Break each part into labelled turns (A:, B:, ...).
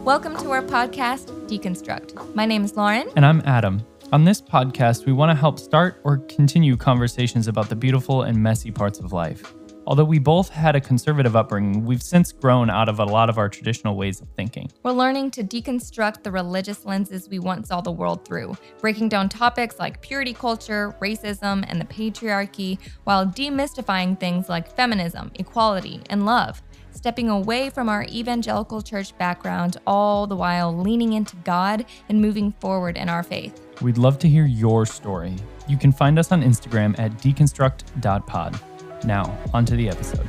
A: Welcome to our podcast, Deconstruct. My name is Lauren.
B: And I'm Adam. On this podcast, we want to help start or continue conversations about the beautiful and messy parts of life. Although we both had a conservative upbringing, we've since grown out of a lot of our traditional ways of thinking.
A: We're learning to deconstruct the religious lenses we once saw the world through, breaking down topics like purity culture, racism, and the patriarchy, while demystifying things like feminism, equality, and love. Stepping away from our evangelical church background, all the while leaning into God and moving forward in our faith.
B: We'd love to hear your story. You can find us on Instagram at deconstruct.pod. Now, onto the episode.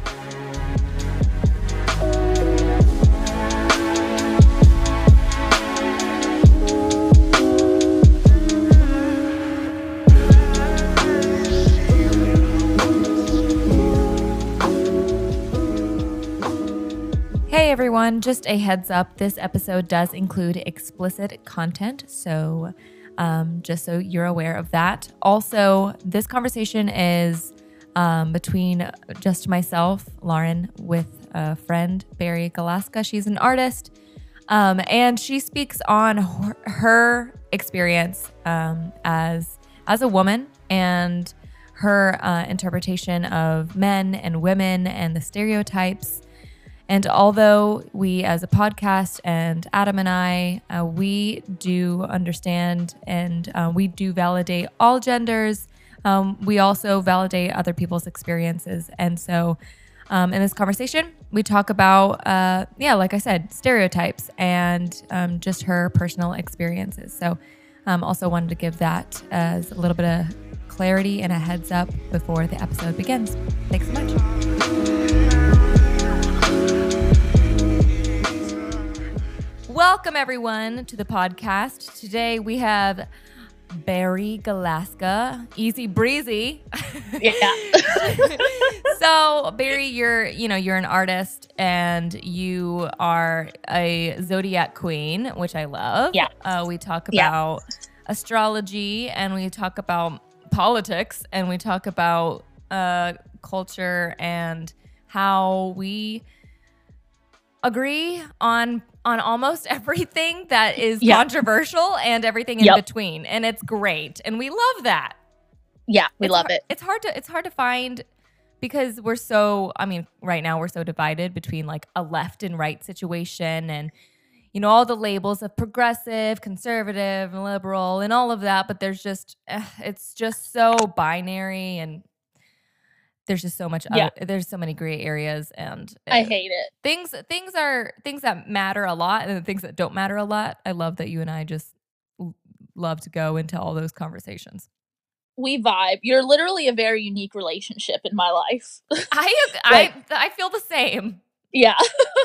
A: Hey everyone, just a heads up, this episode does include explicit content, so just so you're aware of that. Also, this conversation is between just myself, Lauren, with a friend, Barry Galaska. She's an artist, and she speaks on her experience as a woman and her interpretation of men and women and the stereotypes. And although we as a podcast and Adam and I, we do understand and we do validate all genders, we also validate other people's experiences. And so in this conversation, we talk about, like I said, stereotypes and just her personal experiences. So also wanted to give that as a little bit of clarity and a heads up before the episode begins. Thanks so much. Welcome, everyone, to the podcast. Today we have Barry Galaska, easy breezy.
C: Yeah.
A: So, Barry, you're an artist and you are a zodiac queen, which I love.
C: Yeah.
A: We talk about astrology and we talk about politics and we talk about culture and how we agree on almost everything that is controversial and everything in between. And it's great. And we love that.
C: Yeah, we love it.
A: It's hard to find because right now we're so divided between like a left and right situation and, all the labels of progressive, conservative, and liberal and all of that. But there's just, it's just so binary and there's just so much. There's so many gray areas, and
C: I hate it.
A: Things that matter a lot, and the things that don't matter a lot. I love that you and I just love to go into all those conversations.
C: We vibe. You're literally a very unique relationship in my life.
A: I feel the same.
C: Yeah.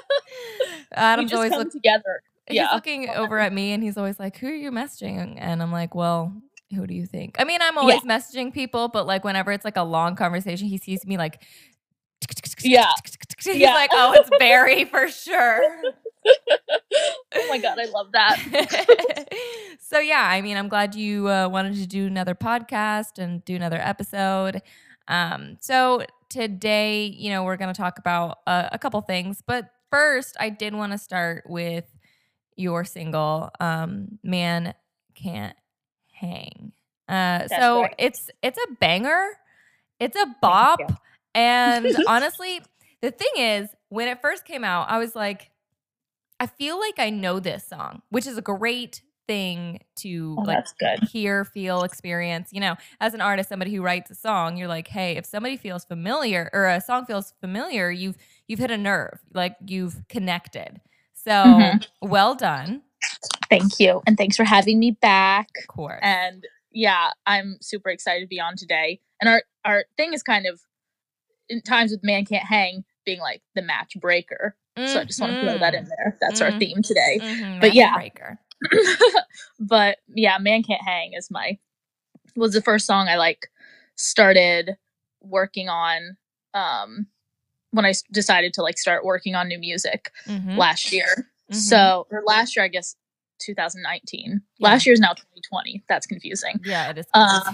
A: Adam's always
C: together.
A: He's looking over at me, and he's always like, "Who are you messaging?" And I'm like, "Well, who do you think?" I mean, I'm always messaging people, but like whenever it's like a long conversation, he sees me like, he's like, "Oh, it's Barry for sure."
C: Oh my God, I love that.
A: So yeah, I mean, I'm glad you wanted to do another podcast and do another episode. So today, we're going to talk about a couple things, but first, I did want to start with your single, "Man Can't Hang." So right. It's a banger. It's a bop. And honestly, the thing is, when it first came out, I was like, I feel like I know this song, which is a great thing to hear, feel, experience. As an artist, somebody who writes a song, you're like, hey, if somebody feels familiar or a song feels familiar, you've hit a nerve, like you've connected. So well done.
C: Thank you. And thanks for having me back.
A: Of course.
C: And yeah, I'm super excited to be on today. And our thing is kind of, in times with Man Can't Hang, being like the match breaker. So I just want to throw that in there. That's our theme today. But
A: match breaker.
C: But yeah, Man Can't Hang was the first song I started working on when I decided to start working on new music last year. So, or last year, I guess 2019. Yeah. Last year is now 2020. That's confusing.
A: Yeah, it is.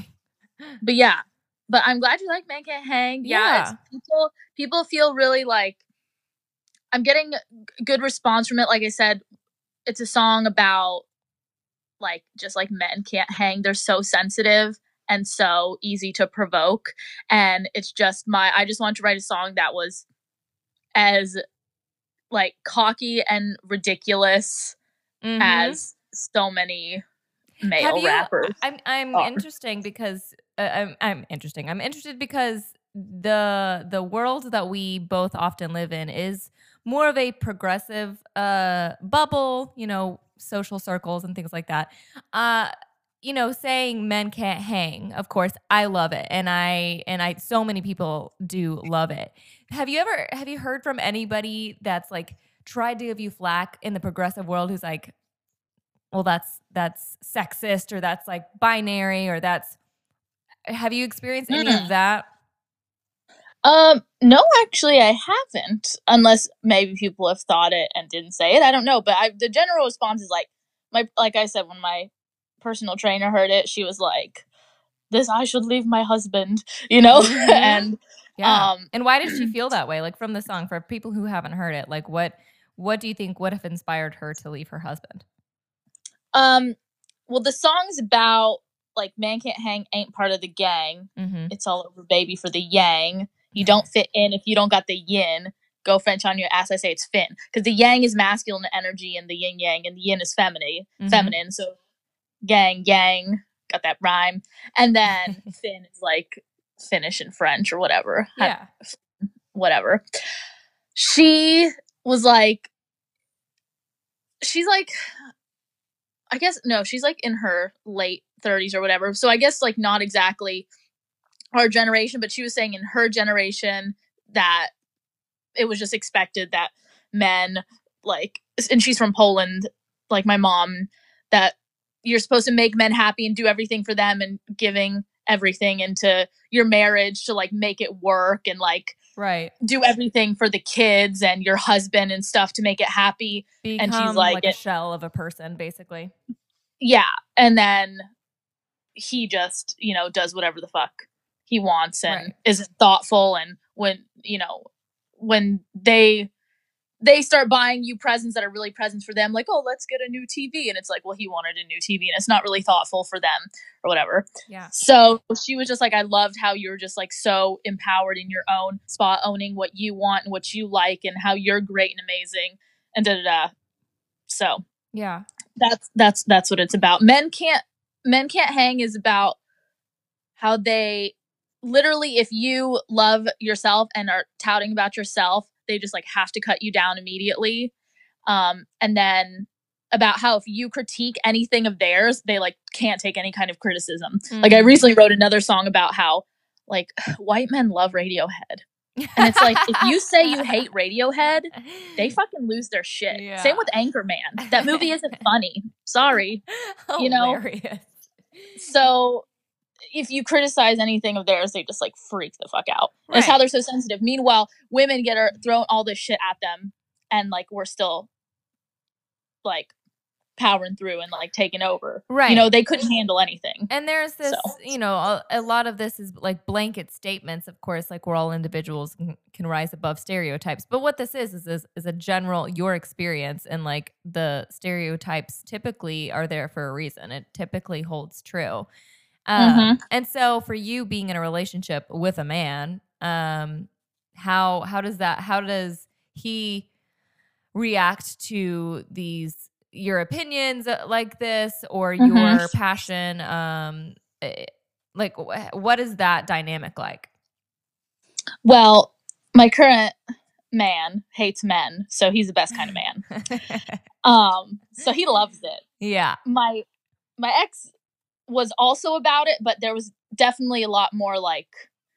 C: But I'm glad you like Man Can't Hang.
A: Yeah.
C: People feel really I'm getting good response from it. Like I said, it's a song about like just like men can't hang. They're so sensitive and so easy to provoke. And it's just I just wanted to write a song that was as like cocky and ridiculous as so many male rappers.
A: I'm interesting because I'm interested because the world that we both often live in is more of a progressive bubble, you know, social circles and things like that. You know, saying men can't hang, of course, I love it. And I so many people do love it. Have you heard from anybody that's like tried to give you flack in the progressive world who's like, well, that's sexist, or that's like binary, or have you experienced any of that?
C: No, actually I haven't, unless maybe people have thought it and didn't say it. I don't know, but the general response is like like I said, when my personal trainer heard it, she was like, I should leave my husband, you know? And
A: and why did she feel that way? Like, from the song, for people who haven't heard it, like what do you think would have inspired her to leave her husband?
C: Well, the song's about like man can't hang, ain't part of the gang. It's all over baby for the yang. You don't fit in if you don't got the yin. Go French on your ass, I say it's fin. Because the yang is masculine energy and the yin yang, and the yin is feminine. So gang, got that rhyme. And then fin is like Finnish and French or whatever.
A: Yeah.
C: Whatever. She was like, she's like, I guess, no, she's like in her late 30s or whatever. So I guess like not exactly our generation, but she was saying in her generation that it was just expected that men, like, and she's from Poland, like my mom, that you're supposed to make men happy and do everything for them, and giving everything into your marriage to like make it work, and like do everything for the kids and your husband and stuff to make it happy.
A: Become, and she's like a shell of a person, basically.
C: Yeah. And then he just, you know, does whatever the fuck he wants and isn't thoughtful. And when, you know, when they start buying you presents that are really presents for them, like, oh, let's get a new TV. And it's like, well, he wanted a new TV, and it's not really thoughtful for them or whatever.
A: Yeah.
C: So she was just like, I loved how you're just like so empowered in your own spot, owning what you want and what you like, and how you're great and amazing, and da-da-da. So
A: yeah,
C: that's what it's about. Men can't hang is about how they literally, if you love yourself and are touting about yourself, they just like have to cut you down immediately. And then about how if you critique anything of theirs, they like can't take any kind of criticism. Like I recently wrote another song about how like white men love Radiohead. And it's like, if you say you hate Radiohead, they fucking lose their shit. Yeah. Same with Anchorman. That movie isn't funny. Sorry. You know? So if you criticize anything of theirs, they just like freak the fuck out. Right. That's how they're so sensitive. Meanwhile, women get thrown all this shit at them, and like we're still like powering through and like taking over.
A: Right.
C: You know, they couldn't handle anything.
A: And there's this, you know, a lot of this is like blanket statements. Of course, like we're all individuals and can rise above stereotypes. But what this is a general, your experience, and like the stereotypes typically are there for a reason. It typically holds true. And so for you being in a relationship with a man, how does he react to your opinions like this, or your passion? Like what is that dynamic like?
C: Well, my current man hates men, so he's the best kind of man. So he loves it.
A: Yeah.
C: My ex was also about it, but there was definitely a lot more like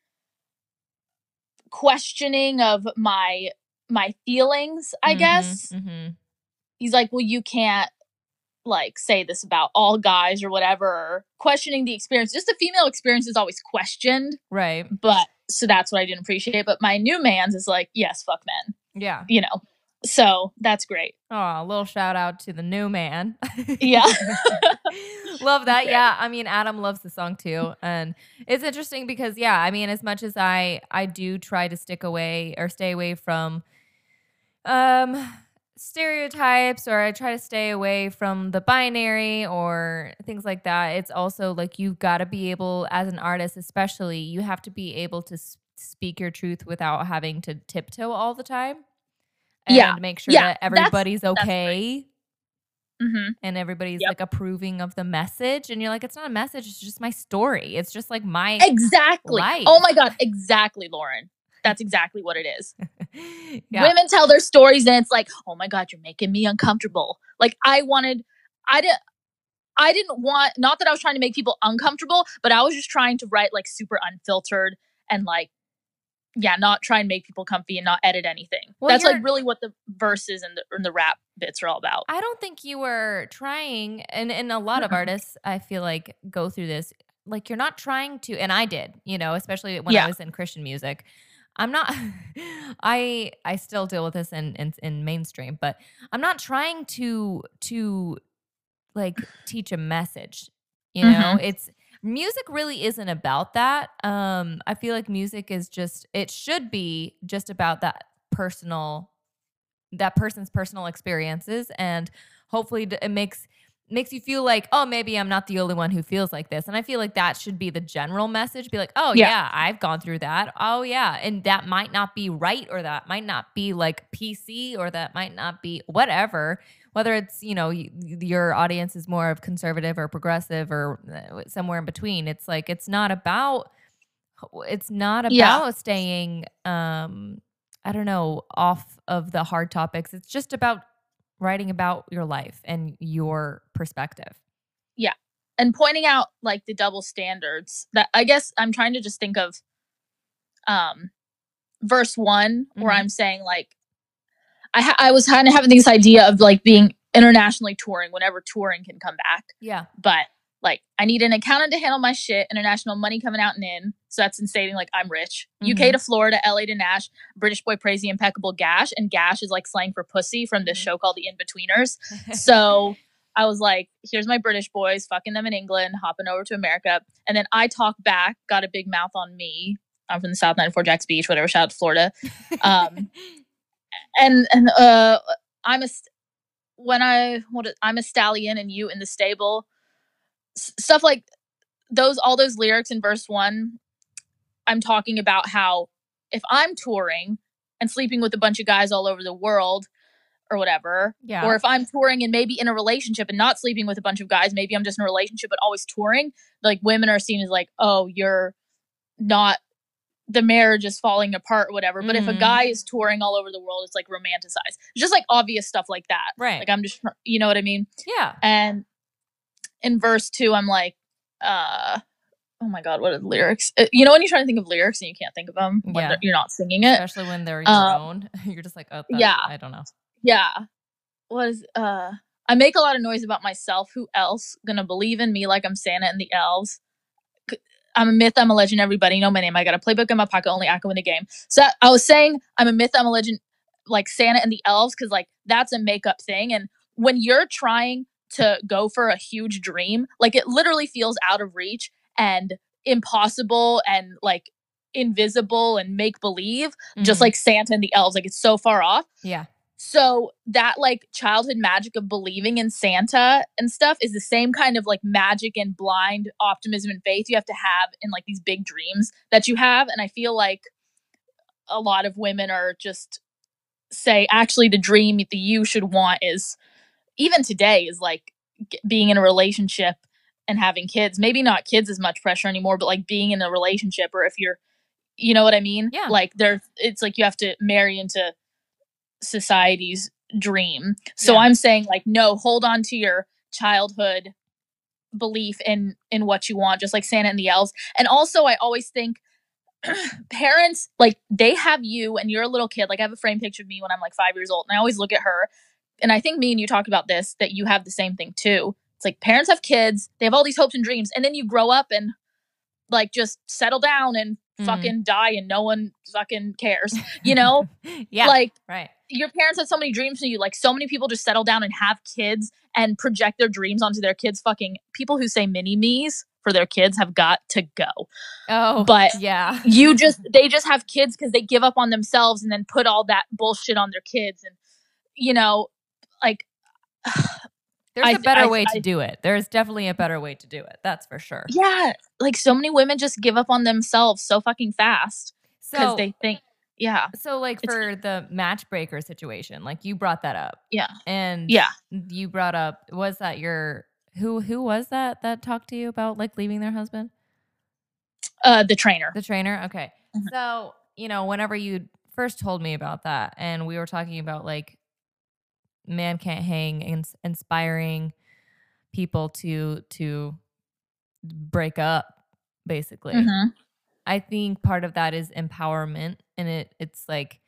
C: questioning of my feelings, I guess. He's like, well, you can't like say this about all guys or whatever, or questioning the experience. Just the female experience is always questioned.
A: Right.
C: But so that's what I didn't appreciate. But my new man's is like, yes, fuck men.
A: Yeah.
C: You know, so that's great.
A: Oh, a little shout out to the new man.
C: Yeah.
A: Love that. Yeah. I mean, Adam loves the song too. And it's interesting because, yeah, I mean, as much as I do try to stay away from stereotypes, or I try to stay away from the binary or things like that. It's also like you've got to be able, as an artist especially, you have to be able to speak your truth without having to tiptoe all the time and make sure that everybody's okay.
C: Mm-hmm.
A: And everybody's like approving of the message, and you're like, it's not a message, it's just my story. It's just like my life.
C: Oh my God, exactly, Lauren. That's exactly what it is. Women tell their stories and it's like, oh my God, you're making me uncomfortable. Like I didn't want, not that I was trying to make people uncomfortable, but I was just trying to write like super unfiltered and like, not try and make people comfy and not edit anything. Well, that's like really what the verses and the rap bits are all about.
A: I don't think you were trying, and a lot of artists, I feel like, go through this. Like, you're not trying to, and I did, especially when I was in Christian music. I'm not, I still deal with this in mainstream, but I'm not trying to like teach a message, it's, music really isn't about that. I feel like music is it should be just about that person's personal experiences, and hopefully it makes you feel like, oh, maybe I'm not the only one who feels like this. And I feel like that should be the general message. Be like, oh yeah, I've gone through that. Oh yeah. And that might not be right, or that might not be like PC, or that might not be whatever. Whether it's, your audience is more of conservative or progressive or somewhere in between. It's like, it's not about staying, I don't know, off of the hard topics. It's just about writing about your life and your perspective.
C: Yeah. And pointing out like the double standards that I guess I'm trying to just think of verse 1 where I'm saying like, I was kind of having this idea of like being internationally touring whenever touring can come back.
A: Yeah.
C: But like, I need an accountant to handle my shit, international money coming out and in. So that's stating like I'm rich. UK to Florida, LA to Nash, British boy praise the impeccable gash. And gash is like slang for pussy from this show called The In-Betweeners. So I was like, here's my British boys, fucking them in England, hopping over to America. And then I talk back, got a big mouth on me. I'm from the South 94 Jacks Beach, whatever, shout out to Florida. And I'm a stallion and you in the stable. Stuff like all those lyrics in verse 1, I'm talking about how if I'm touring and sleeping with a bunch of guys all over the world or whatever, or if I'm touring and maybe in a relationship and not sleeping with a bunch of guys, maybe I'm just in a relationship but always touring, like women are seen as like, oh, you're not, the marriage is falling apart or whatever. But if a guy is touring all over the world, it's like romanticized. It's just like obvious stuff like that.
A: Right.
C: Like I'm just, you know what I mean?
A: Yeah.
C: And in verse 2, I'm like, oh my God, what are the lyrics? When you're trying to think of lyrics and you can't think of them when you're not singing it.
A: Especially when they're your own. You're just like, oh, I don't know.
C: Yeah. I make a lot of noise about myself. Who else gonna believe in me like I'm Santa and the elves? I'm a myth, I'm a legend, everybody know my name. I got a playbook in my pocket, only I can win the game. So I was saying I'm a myth, I'm a legend, like Santa and the elves, because like that's a makeup thing. And when you're trying to go for a huge dream, like it literally feels out of reach and impossible and like invisible and make believe, just like Santa and the elves, like it's so far off.
A: Yeah.
C: So that like childhood magic of believing in Santa and stuff is the same kind of like magic and blind optimism and faith you have to have in like these big dreams that you have. And I feel like a lot of women are just say, actually the dream that you should want is, even today, is like being in a relationship and having kids. Maybe not kids as much pressure anymore, but like being in a relationship, or if you're, you know what I mean?
A: Yeah.
C: Like it's like you have to marry into society's dream. So I'm saying like, no, hold on to your childhood belief in what you want, just like Santa and the elves. And also I always think parents, like they have you and you're a little kid. Like I have a frame picture of me when I'm like 5 years old, and I always look at her, and I think me and you talked about this, that you have the same thing too. It's like parents have kids, they have all these hopes and dreams, and then you grow up and like just settle down and fucking die and no one fucking cares, you know?
A: Yeah.
C: Like,
A: right.
C: Your parents have so many dreams for you. Like so many people just settle down and have kids and project their dreams onto their kids. Fucking people who say mini me's for their kids have got to go.
A: Oh,
C: but
A: yeah.
C: they just have kids because they give up on themselves and then put all that bullshit on their kids. And you know, like
A: there's a better way to do it. There's definitely a better way to do it. That's for sure.
C: Yeah. Like so many women just give up on themselves so fucking fast because they think,
A: So like for the matchbreaker situation, like you brought that up.
C: Yeah.
A: And you brought up, was that your, who was that talked to you about like leaving their husband?
C: The trainer.
A: The trainer? Okay. Mm-hmm. So, whenever you first told me about that and we were talking about like Man Can't Hang, inspiring people to break up, basically. Mm-hmm. I think part of that is empowerment, and it's like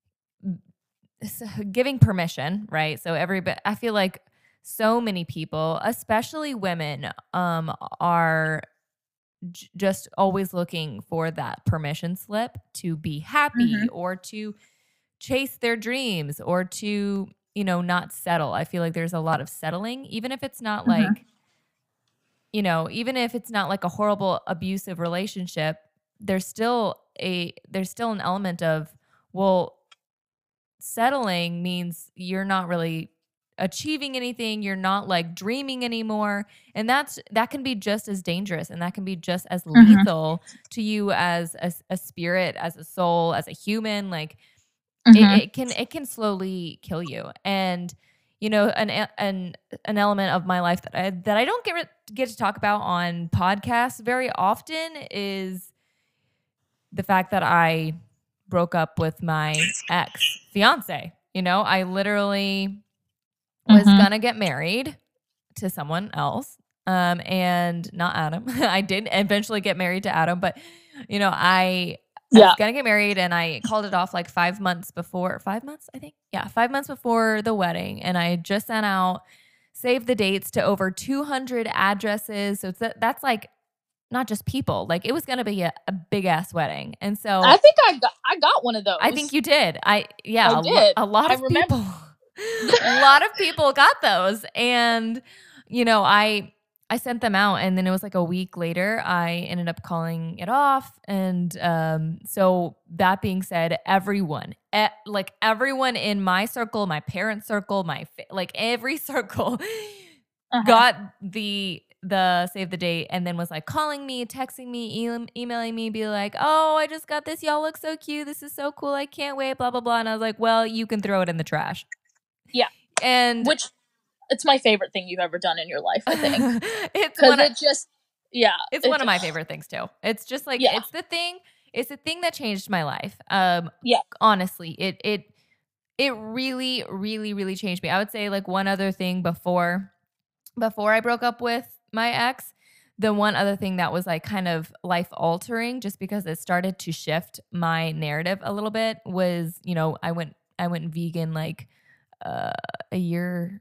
A: giving permission, right? So I feel like so many people, especially women, are just always looking for that permission slip to be happy mm-hmm. or to chase their dreams or to, not settle. I feel like there's a lot of settling, even if it's not mm-hmm. like, even if it's not like a horrible abusive relationship, there's still an element of, well, settling means you're not really achieving anything. You're not like dreaming anymore. And that can be just as dangerous, and that can be just as lethal mm-hmm. to you as a spirit, as a soul, as a human. Like mm-hmm. it can slowly kill you. And, an element of my life that I don't get to talk about on podcasts very often is the fact that I broke up with my ex-fiance. I literally was mm-hmm. gonna get married to someone else, and not Adam. I did eventually get married to Adam, but I was gonna get married, and I called it off like 5 months before. 5 months, I think. Yeah, 5 months before the wedding, and I just sent out save the dates to over 200 addresses. So that's like not just people. Like it was gonna be a big ass wedding, and so
C: I think I got one of those.
A: I think you did. I did. A lot of
C: remember.
A: People. A lot of people got those, and I sent them out, and then it was like a week later I ended up calling it off. And so that being said, everyone in my circle, my parents' circle, every circle uh-huh. got the save the date, and then was like calling me, texting me, emailing me, be like, oh, I just got this, y'all look so cute, this is so cool, I can't wait, blah blah blah. And I was like, well, you can throw it in the trash.
C: Yeah.
A: And
C: which it's my favorite thing you've ever done in your life, I think.
A: It's one of my favorite things too. It's just like it's the thing that changed my life. Honestly, it really, really, really changed me. I would say like one other thing before I broke up with my ex, the one other thing that was like kind of life altering, just because it started to shift my narrative a little bit, was, I went vegan like a year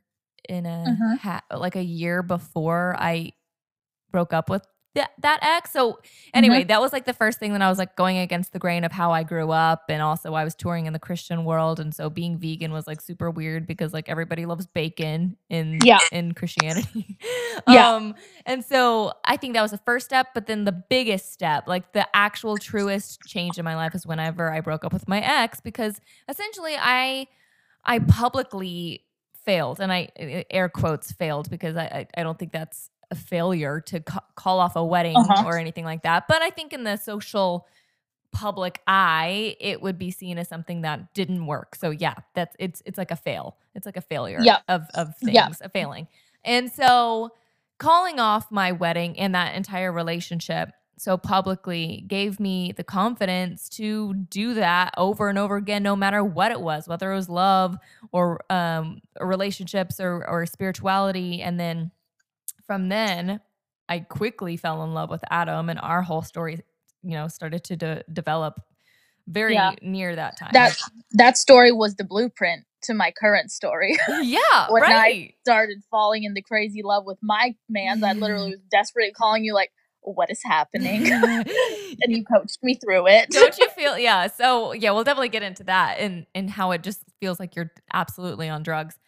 A: like a year before I broke up with that ex. So anyway, that was like the first thing that I was like going against the grain of how I grew up. And also I was touring in the Christian world. And so being vegan was like super weird because like everybody loves bacon in Christianity. And so I think that was the first step. But then the biggest step, like the actual truest change in my life, is whenever I broke up with my ex, because essentially I publicly failed, and I air quotes failed, because I don't think that's a failure to call off a wedding or anything like that. But I think in the social public eye, it would be seen as something that didn't work. So yeah, it's like a fail. It's like a failure of things, a failing. And so calling off my wedding and that entire relationship so publicly gave me the confidence to do that over and over again, no matter what it was, whether it was love or relationships or spirituality. And then from then, I quickly fell in love with Adam, and our whole story, started to develop very near that time.
C: That story was the blueprint to my current story.
A: Yeah,
C: when I started falling into crazy love with my man, I literally was desperate, calling you like, what is happening? And you coached me through it.
A: Don't you feel? Yeah. So yeah, we'll definitely get into that and how it just feels like you're absolutely on drugs.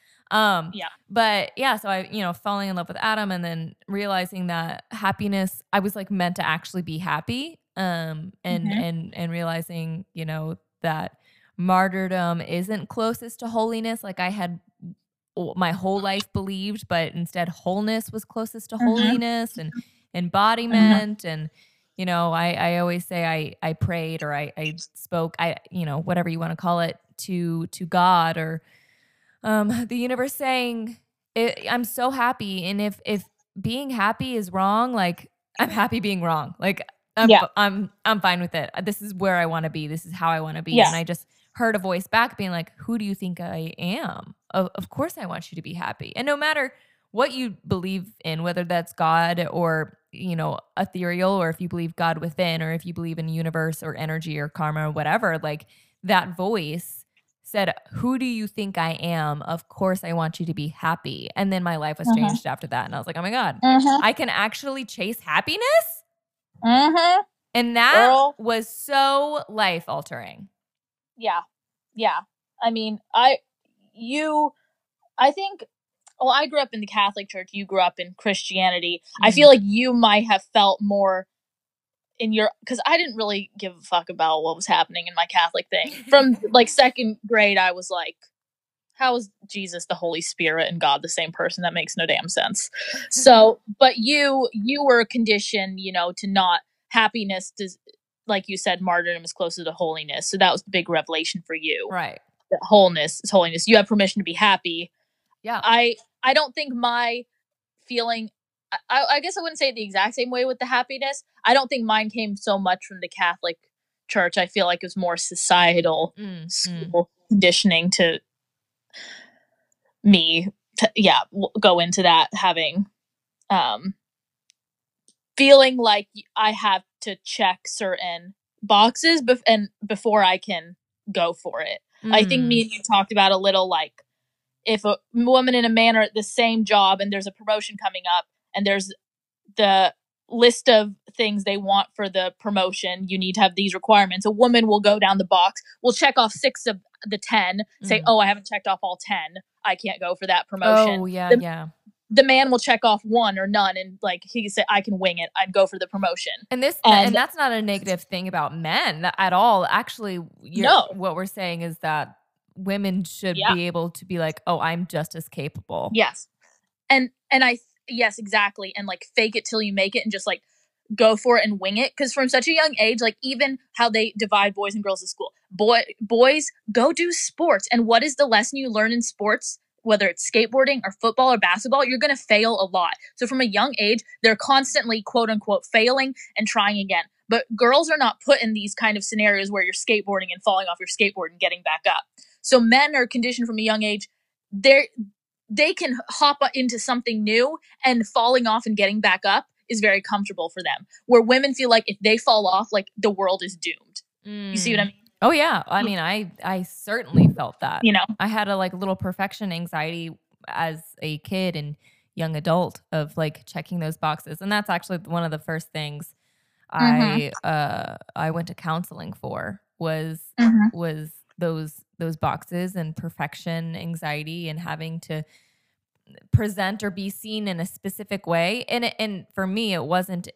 A: But yeah, so I, falling in love with Adam, and then realizing that happiness, I was like meant to actually be happy. And realizing, that martyrdom isn't closest to holiness, like I had my whole life believed, but instead wholeness was closest to holiness and embodiment. And, you know, I always say I prayed or I spoke, you know, whatever you want to call it, to God or the universe saying, I'm so happy. And if being happy is wrong, like I'm happy being wrong. Like I'm fine with it. This is where I want to be. This is how I want to be. And I just heard a voice back being like, who do you think I am? Of course I want you to be happy. And no matter what you believe in, whether that's God or, you know, ethereal, or if you believe God within, or if you believe in universe or energy or karma or whatever, like that voice said, who do you think I am? Of course I want you to be happy. And then my life was changed after that. And I was like, oh my God, I can actually chase happiness? And that was so life altering.
C: Yeah. Yeah. I mean, I think, well, I grew up in the Catholic Church. You grew up in Christianity. I feel like you might have felt more in your, because I didn't really give a fuck about what was happening in my Catholic thing. From like second grade, I was like, how is Jesus, the Holy Spirit, and God the same person? That makes no damn sense. So, but you were conditioned, you know, to not happiness, like you said, martyrdom is closer to holiness. So that was the big revelation for you.
A: Right.
C: That wholeness is holiness. You have permission to be happy.
A: Yeah.
C: I don't think my feeling, I guess I wouldn't say it the exact same way with the happiness. I don't think mine came so much from the Catholic Church. I feel like it was more societal school conditioning to me to, go into that, having feeling like I have to check certain boxes before I can go for it. I think me and you talked about a little, like, if a woman and a man are at the same job and there's a promotion coming up and there's the list of things they want for the promotion, you need to have these requirements. A woman will go down the box, will check off 6 of the 10, say, oh, I haven't checked off all 10. I can't go for that promotion.
A: Oh, yeah,
C: The man will check off 1 or none, and like he said, I can wing it. I'd go for the promotion.
A: And that's not a negative thing about men at all. Actually, what we're saying is that women should be able to be like, oh, I'm just as capable.
C: Yes. And yes, exactly. And like fake it till you make it and just like go for it and wing it. Because from such a young age, like even how they divide boys and girls in school, boys go do sports. And what is the lesson you learn in sports? Whether it's skateboarding or football or basketball, you're going to fail a lot. So from a young age, they're constantly, quote unquote, failing and trying again. But girls are not put in these kind of scenarios where you're skateboarding and falling off your skateboard and getting back up. So men are conditioned from a young age. They can hop into something new, and falling off and getting back up is very comfortable for them. Where women feel like if they fall off, like the world is doomed. You see what I mean?
A: Oh yeah. I mean, I certainly felt that.
C: You know,
A: I had a like little perfection anxiety as a kid and young adult of like checking those boxes. And that's actually one of the first things I went to counseling for was those boxes and perfection anxiety and having to present or be seen in a specific way. And for me, it wasn't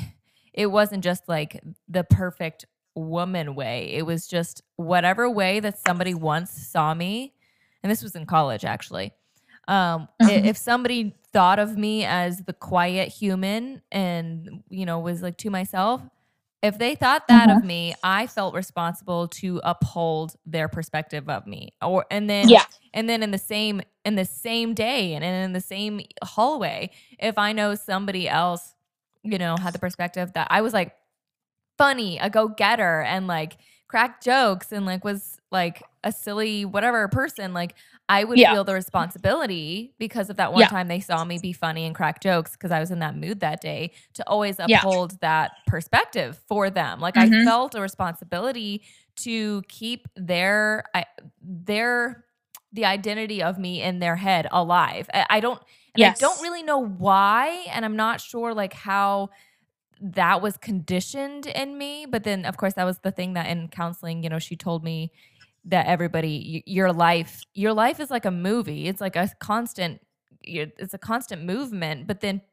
A: just like the perfect woman way. It was just whatever way that somebody once saw me. And this was in college, actually. If somebody thought of me as the quiet human and, you know, was like to myself, if they thought that of me, I felt responsible to uphold their perspective of me. And then in the same day and in the same hallway, if I know somebody else, you know, had the perspective that I was like funny, a go-getter, and like cracked jokes and like was like a silly whatever person, like I would feel the responsibility because of that one time they saw me be funny and crack jokes because I was in that mood that day to always uphold that perspective for them. Like I felt a responsibility to keep the identity of me in their head alive. I don't really know why, and I'm not sure like how that was conditioned in me. But then of course that was the thing that in counseling, you know, she told me that your life is like a movie. It's like it's a constant movement, but then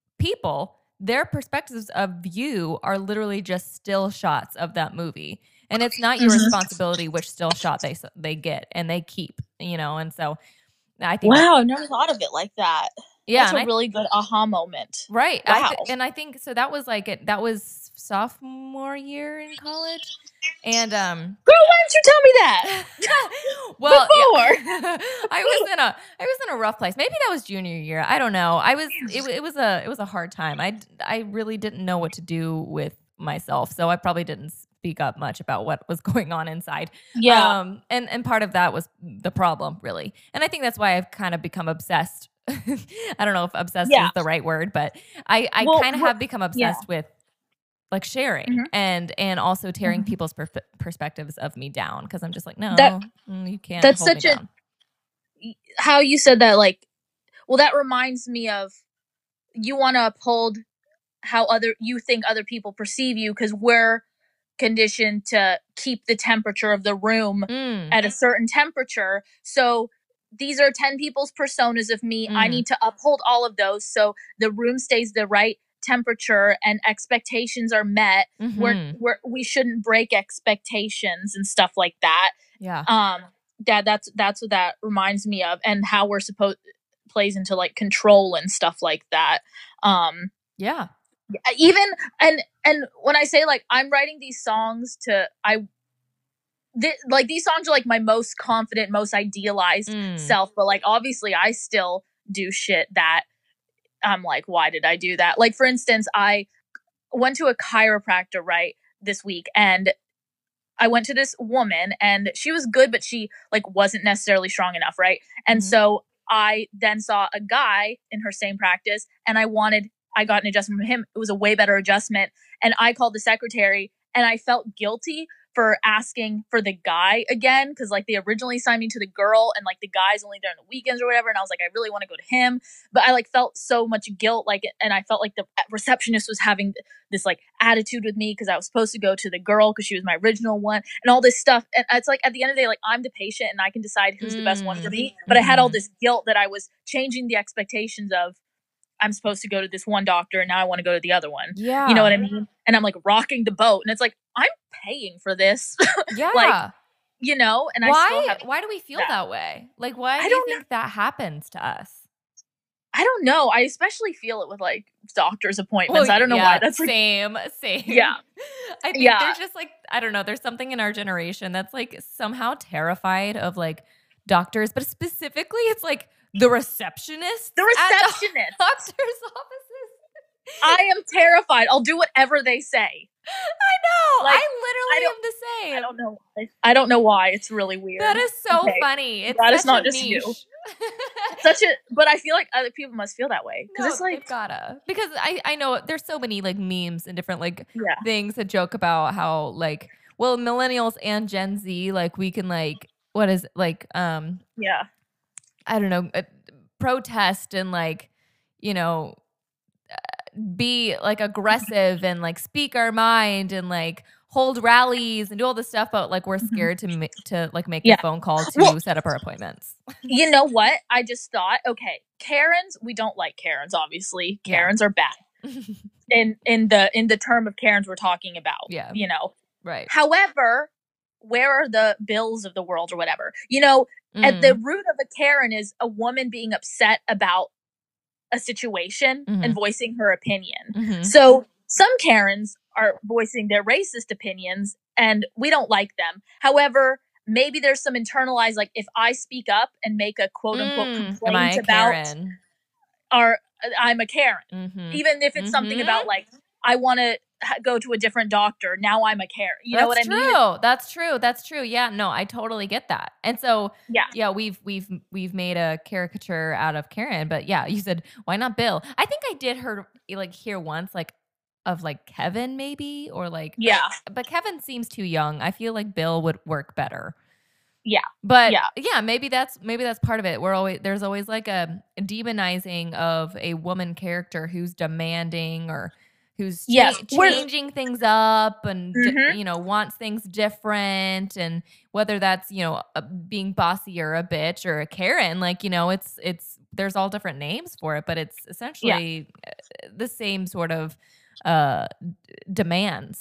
A: people, their perspectives of you are literally just still shots of that movie. and it's not your responsibility which still shot they get and they keep, and so I think
C: wow, I never thought of it like that.
A: Yeah,
C: that's a really good aha moment.
A: Right.
C: Wow.
A: I think so. That was that was sophomore year in college, and
C: girl, why didn't you tell me that?
A: well,
C: before
A: yeah, I was in a rough place. Maybe that was junior year. I don't know. It was a hard time. I really didn't know what to do with myself, so I probably didn't speak up much about what was going on inside.
C: Yeah.
A: And part of that was the problem, really. And I think that's why I've kind of become obsessed. I don't know if obsessed is the right word, but I kind of have become obsessed with like sharing and also tearing people's perspectives of me down, because I'm just like, no, you can't.
C: That's
A: hold
C: such
A: me down.
C: How you said that, like, well, that reminds me of you want to uphold how you think other people perceive you, because we're conditioned to keep the temperature of the room at a certain temperature. So these are 10 people's personas of me. I need to uphold all of those so the room stays the right temperature and expectations are met. We shouldn't break expectations and stuff like that.
A: Yeah.
C: That's what that reminds me of, and how we're supposed plays into like control and stuff like that.
A: Yeah.
C: Even and when I say like I'm writing these songs like these songs are like my most confident, most idealized self, but like obviously I still do shit that I'm like, why did I do that? Like, for instance, I went to a chiropractor right this week, and I went to this woman and she was good, but she like wasn't necessarily strong enough, right? And so I then saw a guy in her same practice, and I got an adjustment from him. It was a way better adjustment. And I called the secretary, and I felt guilty for asking for the guy again, because like they originally signed me to the girl, and like the guy's only there on the weekends or whatever, and I was like, I really want to go to him, but I like felt so much guilt, like, and I felt like the receptionist was having this like attitude with me because I was supposed to go to the girl because she was my original one and all this stuff. And it's like at the end of the day, like I'm the patient and I can decide who's the best one for me, but I had all this guilt that I was changing the expectations of I'm supposed to go to this one doctor and now I want to go to the other one.
A: Yeah.
C: You know what I mean? And I'm like rocking the boat, and it's like, I'm paying for this.
A: Yeah.
C: Like, and
A: why do we feel that way? Like, why do you think that happens to us?
C: I don't know. I especially feel it with like doctor's appointments. I don't know why. That's like,
A: same.
C: Yeah.
A: I think there's just like, I don't know. There's something in our generation that's like somehow terrified of like doctors, but specifically it's like the receptionist.
C: The receptionist.
A: Doctor's offices.
C: I am terrified. I'll do whatever they say.
A: I know. Like, I literally am the same.
C: I don't know why. I don't know why. It's really weird.
A: That is so funny.
C: That is not just you. But I feel like other people must feel that way. Because it's like,
A: they've gotta. Because I know there's so many like memes and different like things that joke about how like, well, millennials and Gen Z, like we can like, what is it? Like, I don't know, protest and like, be like aggressive and like speak our mind and like hold rallies and do all this stuff, but like we're scared to like make a phone call to set up our appointments.
C: You know what? I just thought, okay, Karens, we don't like Karens, obviously. Karens are bad. in the term of Karens we're talking about.
A: Yeah. Right.
C: However, where are the Bills of the world or whatever? At the root of a Karen is a woman being upset about a situation and voicing her opinion. So some Karens are voicing their racist opinions and we don't like them. However, maybe there's some internalized, like if I speak up and make a quote unquote complaint about I'm a Karen. Even if it's something about like, I want to go to a different doctor. Now I'm a Karen. You know what I mean?
A: That's true. Yeah, no, I totally get that. And so, we've made a caricature out of Karen, but yeah, you said, why not Bill? I think I did hear once like of like Kevin maybe, or like, but Kevin seems too young. I feel like Bill would work better.
C: Yeah.
A: But maybe that's part of it. There's always like a demonizing of a woman character who's demanding or who's changing things up and wants things different, and whether that's being bossy or a bitch or a Karen, like it's there's all different names for it, but it's essentially the same sort of demands.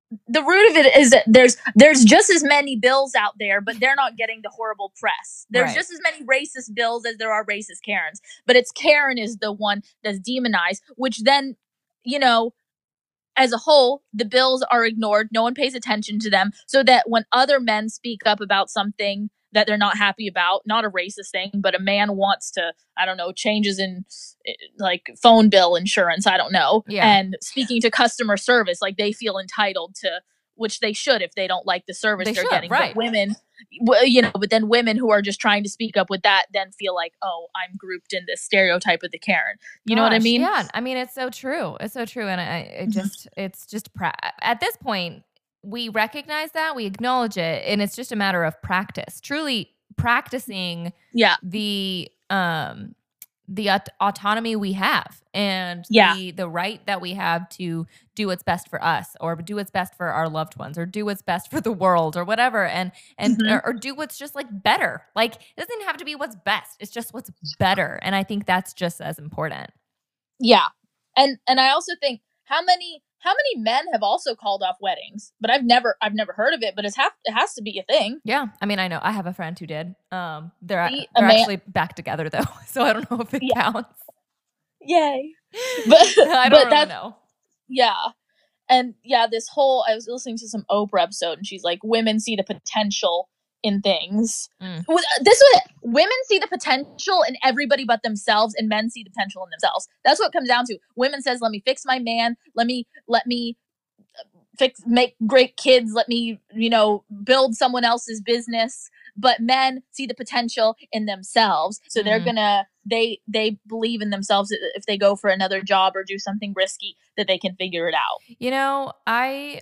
C: the root of it is that there's just as many bills out there, but they're not getting the horrible press. There's
A: Right.
C: just as many racist bills as there are racist Karens, but it's Karen is the one that's demonized, which then, you know, as a whole, the bills are ignored. No one pays attention to them, so that when other men speak up about something that they're not happy about, not a racist thing, but a man wants to, I don't know, changes in like phone bill insurance, I don't know,
A: Yeah.
C: and speaking to customer service, like they feel entitled to, which they should if they don't like the service
A: They
C: they're
A: should,
C: getting.
A: right.
C: But women, you know, but then women who are just trying to speak up with that then feel like, oh, I'm grouped in this stereotype of the Karen. You know what I
A: Gosh,
C: mean?
A: Yeah. I mean, it's so true. It's so true. And it's just, at this point, we recognize that, we acknowledge it, and it's just a matter of practice, truly practicing
C: Yeah.
A: the autonomy we have and
C: Yeah.
A: the right that we have to do what's best for us, or do what's best for our loved ones, or do what's best for the world, or whatever, and or do what's just like better. Like, it doesn't have to be what's best, it's just what's better. And I think that's just as important.
C: Yeah. And I also think how many men have also called off weddings? But I've never heard of it, but it has to be a thing.
A: Yeah. I mean, I know I have a friend who did. They're
C: See,
A: actually back together though, so I don't know if it counts.
C: Yay. But
A: I don't really know.
C: Yeah. And yeah, this whole, I was listening to some Oprah episode and she's like, women see the potential in things. Women see the potential in everybody but themselves, and men see the potential in themselves. That's what it comes down to. Women says, let me fix my man. Let me make great kids. Let me, you know, build someone else's business. But men see the potential in themselves. So they're gonna, they believe in themselves if they go for another job or do something risky, that they can figure it out.
A: You know, I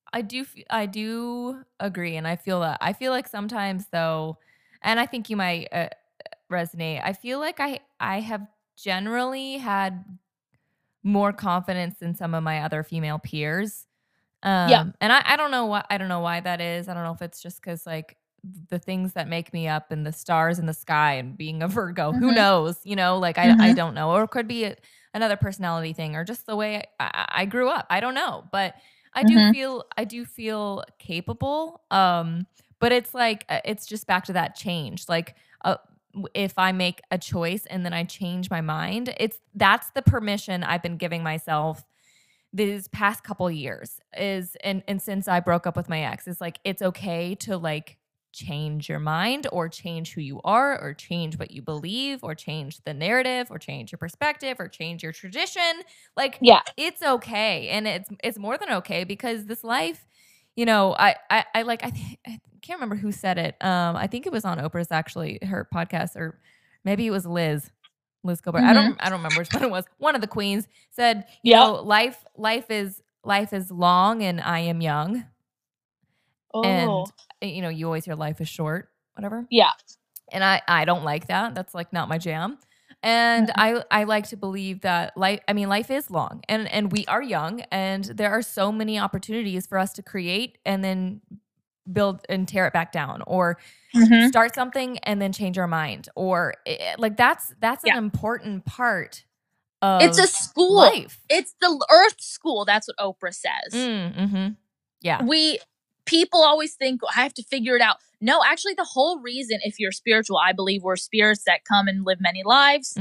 A: do agree, and I feel that. I feel like sometimes though, and I think you might resonate. I feel like I have generally had more confidence than some of my other female peers. And I don't know why that is. I don't know if it's just because like the things that make me up and the stars in the sky and being a Virgo, who knows, you know, like I don't know, or it could be another personality thing, or just the way I grew up. I don't know, but I do feel capable. But it's like, it's just back to that change. Like, if I make a choice and then I change my mind, that's the permission I've been giving myself these past couple years and since I broke up with my ex, is like, it's okay to like change your mind, or change who you are, or change what you believe, or change the narrative, or change your perspective, or change your tradition. Like, it's okay. And it's more than okay, because this life, you know, I can't remember who said it. I think it was on Oprah's, actually, her podcast, or maybe it was Liz Gilbert. I don't remember which one it was. One of the queens said, you know, life is long and I am young. And you know, you always hear life is short, whatever.
C: Yeah.
A: And I don't like that. That's like not my jam. And I like to believe that life is long, and we are young, and there are so many opportunities for us to create and then build and tear it back down, or start something and then change our mind, or like that's an important part of
C: it's a school
A: life.
C: It's the Earth School. That's what Oprah says.
A: Yeah.
C: People always think, I have to figure it out. No, actually, the whole reason, if you're spiritual, I believe we're spirits that come and live many lives.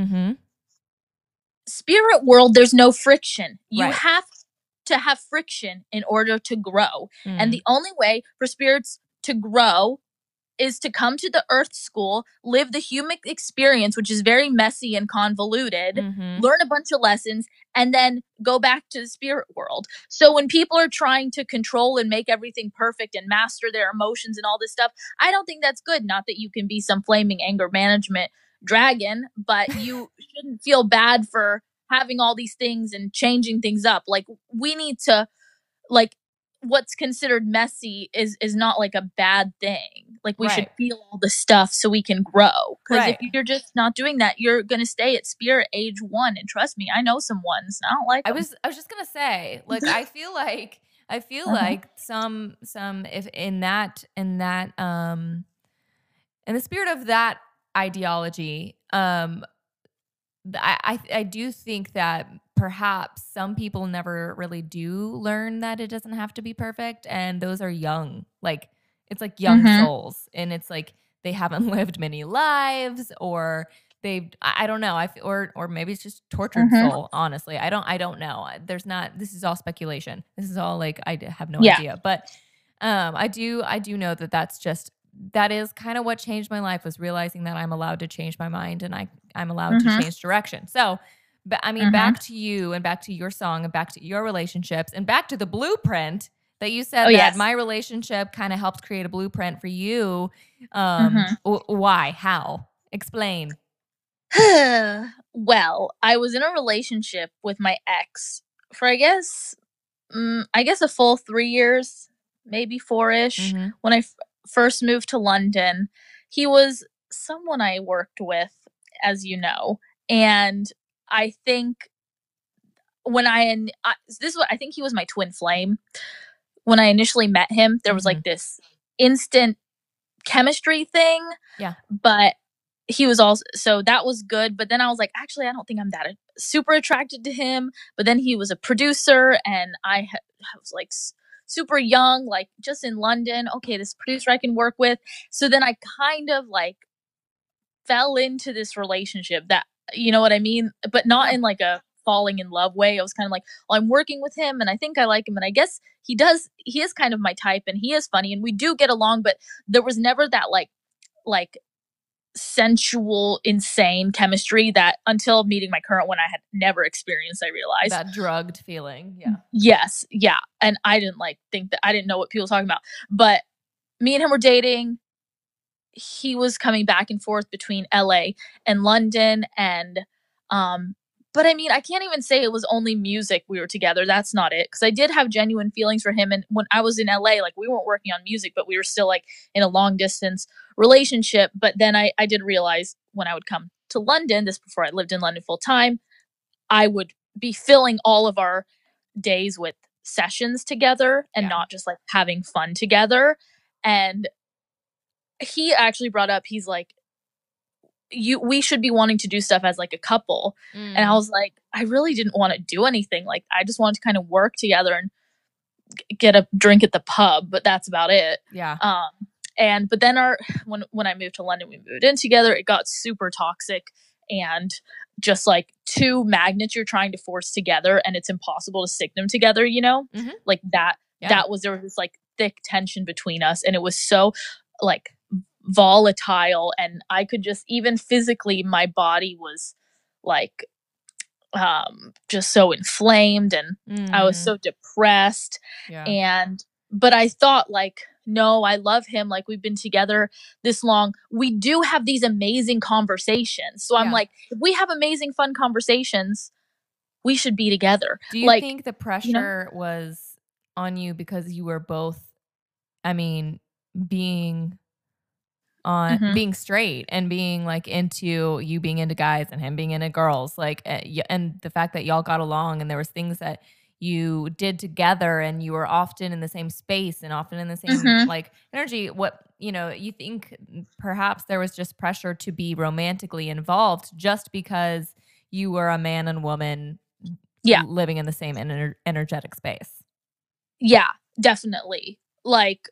C: Spirit world, there's no friction. You have to have friction in order to grow. And the only way for spirits to grow is to come to the Earth School, live the human experience, which is very messy and convoluted, learn a bunch of lessons, and then go back to the spirit world. So when people are trying to control and make everything perfect and master their emotions and all this stuff, I don't think that's good. Not that you can be some flaming anger management dragon, but you shouldn't feel bad for having all these things and changing things up. Like, we need to, like, what's considered messy is not like a bad thing. Like, we should feel all the stuff so we can grow. Because if you're just not doing that, you're gonna stay at spirit age 1. And trust me, I know some ones. I don't like them.
A: I was just gonna say, like, I feel like like some if in the spirit of that ideology, I do think that perhaps some people never really do learn that it doesn't have to be perfect. And those are young, like it's like young souls. And it's like they haven't lived many lives, or I don't know. Or maybe it's just tortured soul. Honestly, I don't know. This is all speculation. This is all like, I have no idea, but I do know that is kind of what changed my life, was realizing that I'm allowed to change my mind, and I'm allowed to change direction. So, but I mean, back to you, and back to your song, and back to your relationships, and back to the blueprint that you said that my relationship kind of helped create a blueprint for you. Why? How? Explain.
C: Well, I was in a relationship with my ex for, I guess a full 3 years, maybe 4-ish. When I first moved to London, he was someone I worked with, as you know, and I think when I think he was my twin flame. When I initially met him, there was like this instant chemistry thing.
A: Yeah.
C: But he was also, so that was good. But then I was like, actually, I don't think I'm that super attracted to him. But then he was a producer, and I was like super young, like just in London. Okay, this producer I can work with. So then I kind of like fell into this relationship that, you know what I mean? But not in like a falling in love way. I was kind of like, well, I'm working with him, and I think I like him, and I guess he is kind of my type, and he is funny, and we do get along, but there was never that like sensual, insane chemistry that until meeting my current one I had never experienced. I realized
A: that drugged feeling. Yeah.
C: Yes. Yeah. And I didn't think that, I didn't know what people were talking about, but me and him were dating. He was coming back and forth between LA and London, and but I mean, I can't even say it was only music we were together. That's not it. Because I did have genuine feelings for him. And when I was in LA, like we weren't working on music, but we were still like in a long distance relationship. But then I did realize when I would come to London, this before I lived in London full time, I would be filling all of our days with sessions together and not just like having fun together. And he actually brought up, he's like, we should be wanting to do stuff as like a couple. And I was like, I really didn't want to do anything. Like I just wanted to kind of work together and get a drink at the pub, but that's about it.
A: Yeah.
C: But then when I moved to London, we moved in together. It got super toxic, and just like two magnets you're trying to force together, and it's impossible to stick them together, you know? Like that, there was this like thick tension between us, and it was so like volatile, and I could just, even physically, my body was like just so inflamed, and I was so depressed. But I thought like, no, I love him, like we've been together this long, we do have these amazing conversations, so I'm like, if we have amazing fun conversations, we should be together.
A: Do you think the pressure was on you because you were both, I mean, being straight and being like into, you being into guys and him being into girls, like, and the fact that y'all got along, and there was things that you did together, and you were often in the same space and often in the same like energy, you think perhaps there was just pressure to be romantically involved just because you were a man and woman living in the same energetic space.
C: Yeah, definitely. Like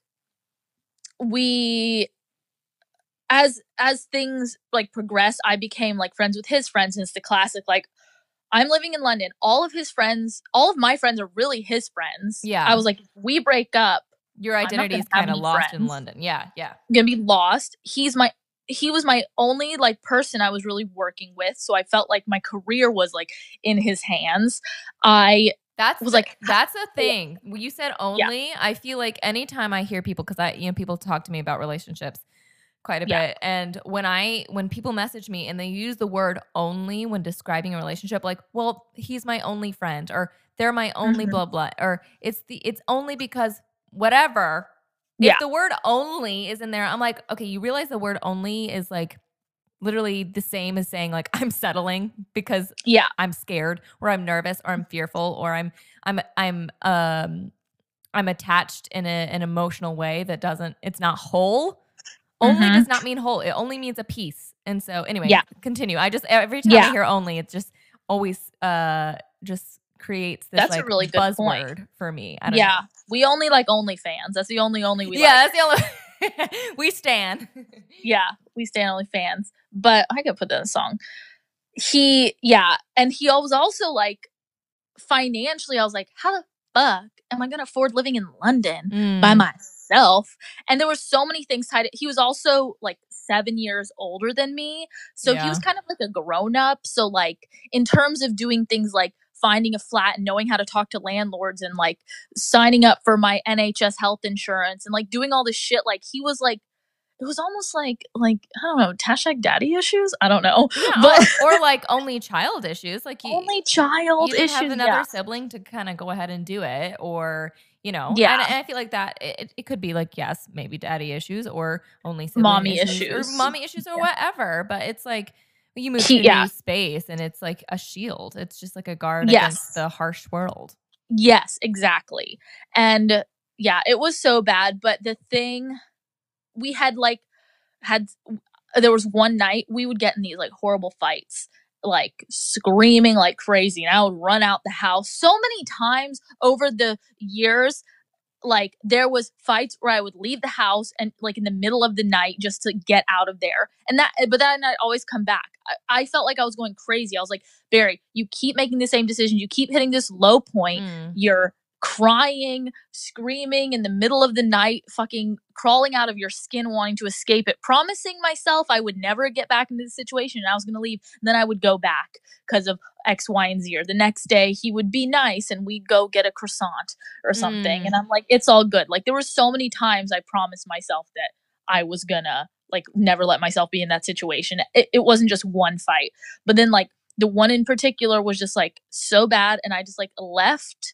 C: as things like progress, I became like friends with his friends, and it's the classic, like, I'm living in London, all of my friends are really his friends.
A: Yeah.
C: I was like, if we break up,
A: your identity is kind of lost in London. Yeah.
C: I'm gonna be lost. He was my only like person I was really working with, so I felt like my career was like in his hands. That's
A: a thing. You said only. Yeah. I feel like anytime I hear people, because people talk to me about relationships quite a bit, and when people message me and they use the word only when describing a relationship, like, well, he's my only friend, or they're my only blah blah, or it's only because whatever. If the word only is in there, I'm like, okay, you realize the word only is like literally the same as saying like, I'm settling because I'm scared, or I'm nervous, or I'm fearful, or I'm attached in an emotional way that it's not whole. Only does not mean whole. It only means a piece. And so anyway, continue. I just, every time I hear only, it's just always just creates this
C: That's a
A: like
C: really good
A: buzzword
C: point.
A: for me. I don't know.
C: We only like OnlyFans. That's the only we like.
A: That's the only we stan.
C: Yeah, we stan OnlyFans. But I could put that in a song. And he was also like, financially, I was like, how the fuck am I gonna afford living in London by myself? And there were so many things tied. He was also like 7 years older than me, so he was kind of like a grown up. So like in terms of doing things like finding a flat and knowing how to talk to landlords and like signing up for my NHS health insurance and like doing all this shit, like he was like, it was almost like I don't know, hashtag daddy issues. I don't know,
A: but or like only child issues, like
C: only child
A: you
C: issues.
A: Have another sibling to kind of go ahead and do it, or you know, and I feel like that it could be like yes, maybe daddy issues or only sibling
C: mommy
A: issues or mommy issues or whatever. But it's like you move to a new space and it's like a shield. It's just like a guard against the harsh world.
C: Yes, exactly. And yeah, it was so bad. But the thing. We there was one night we would get in these like horrible fights, like screaming like crazy, and I would run out the house so many times over the years. Like there was fights where I would leave the house and like in the middle of the night just to get out of there. But then I'd always come back. I felt like I was going crazy. I was like, Barry, you keep making the same decisions. You keep hitting this low point. You're crying, screaming in the middle of the night, fucking crawling out of your skin, wanting to escape it, promising myself I would never get back into the situation and I was going to leave. And then I would go back because of X, Y, and Z. Or the next day he would be nice and we'd go get a croissant or something. And I'm like, it's all good. Like there were so many times I promised myself that I was gonna like never let myself be in that situation. It wasn't just one fight, but then like the one in particular was just like so bad. And I just like left.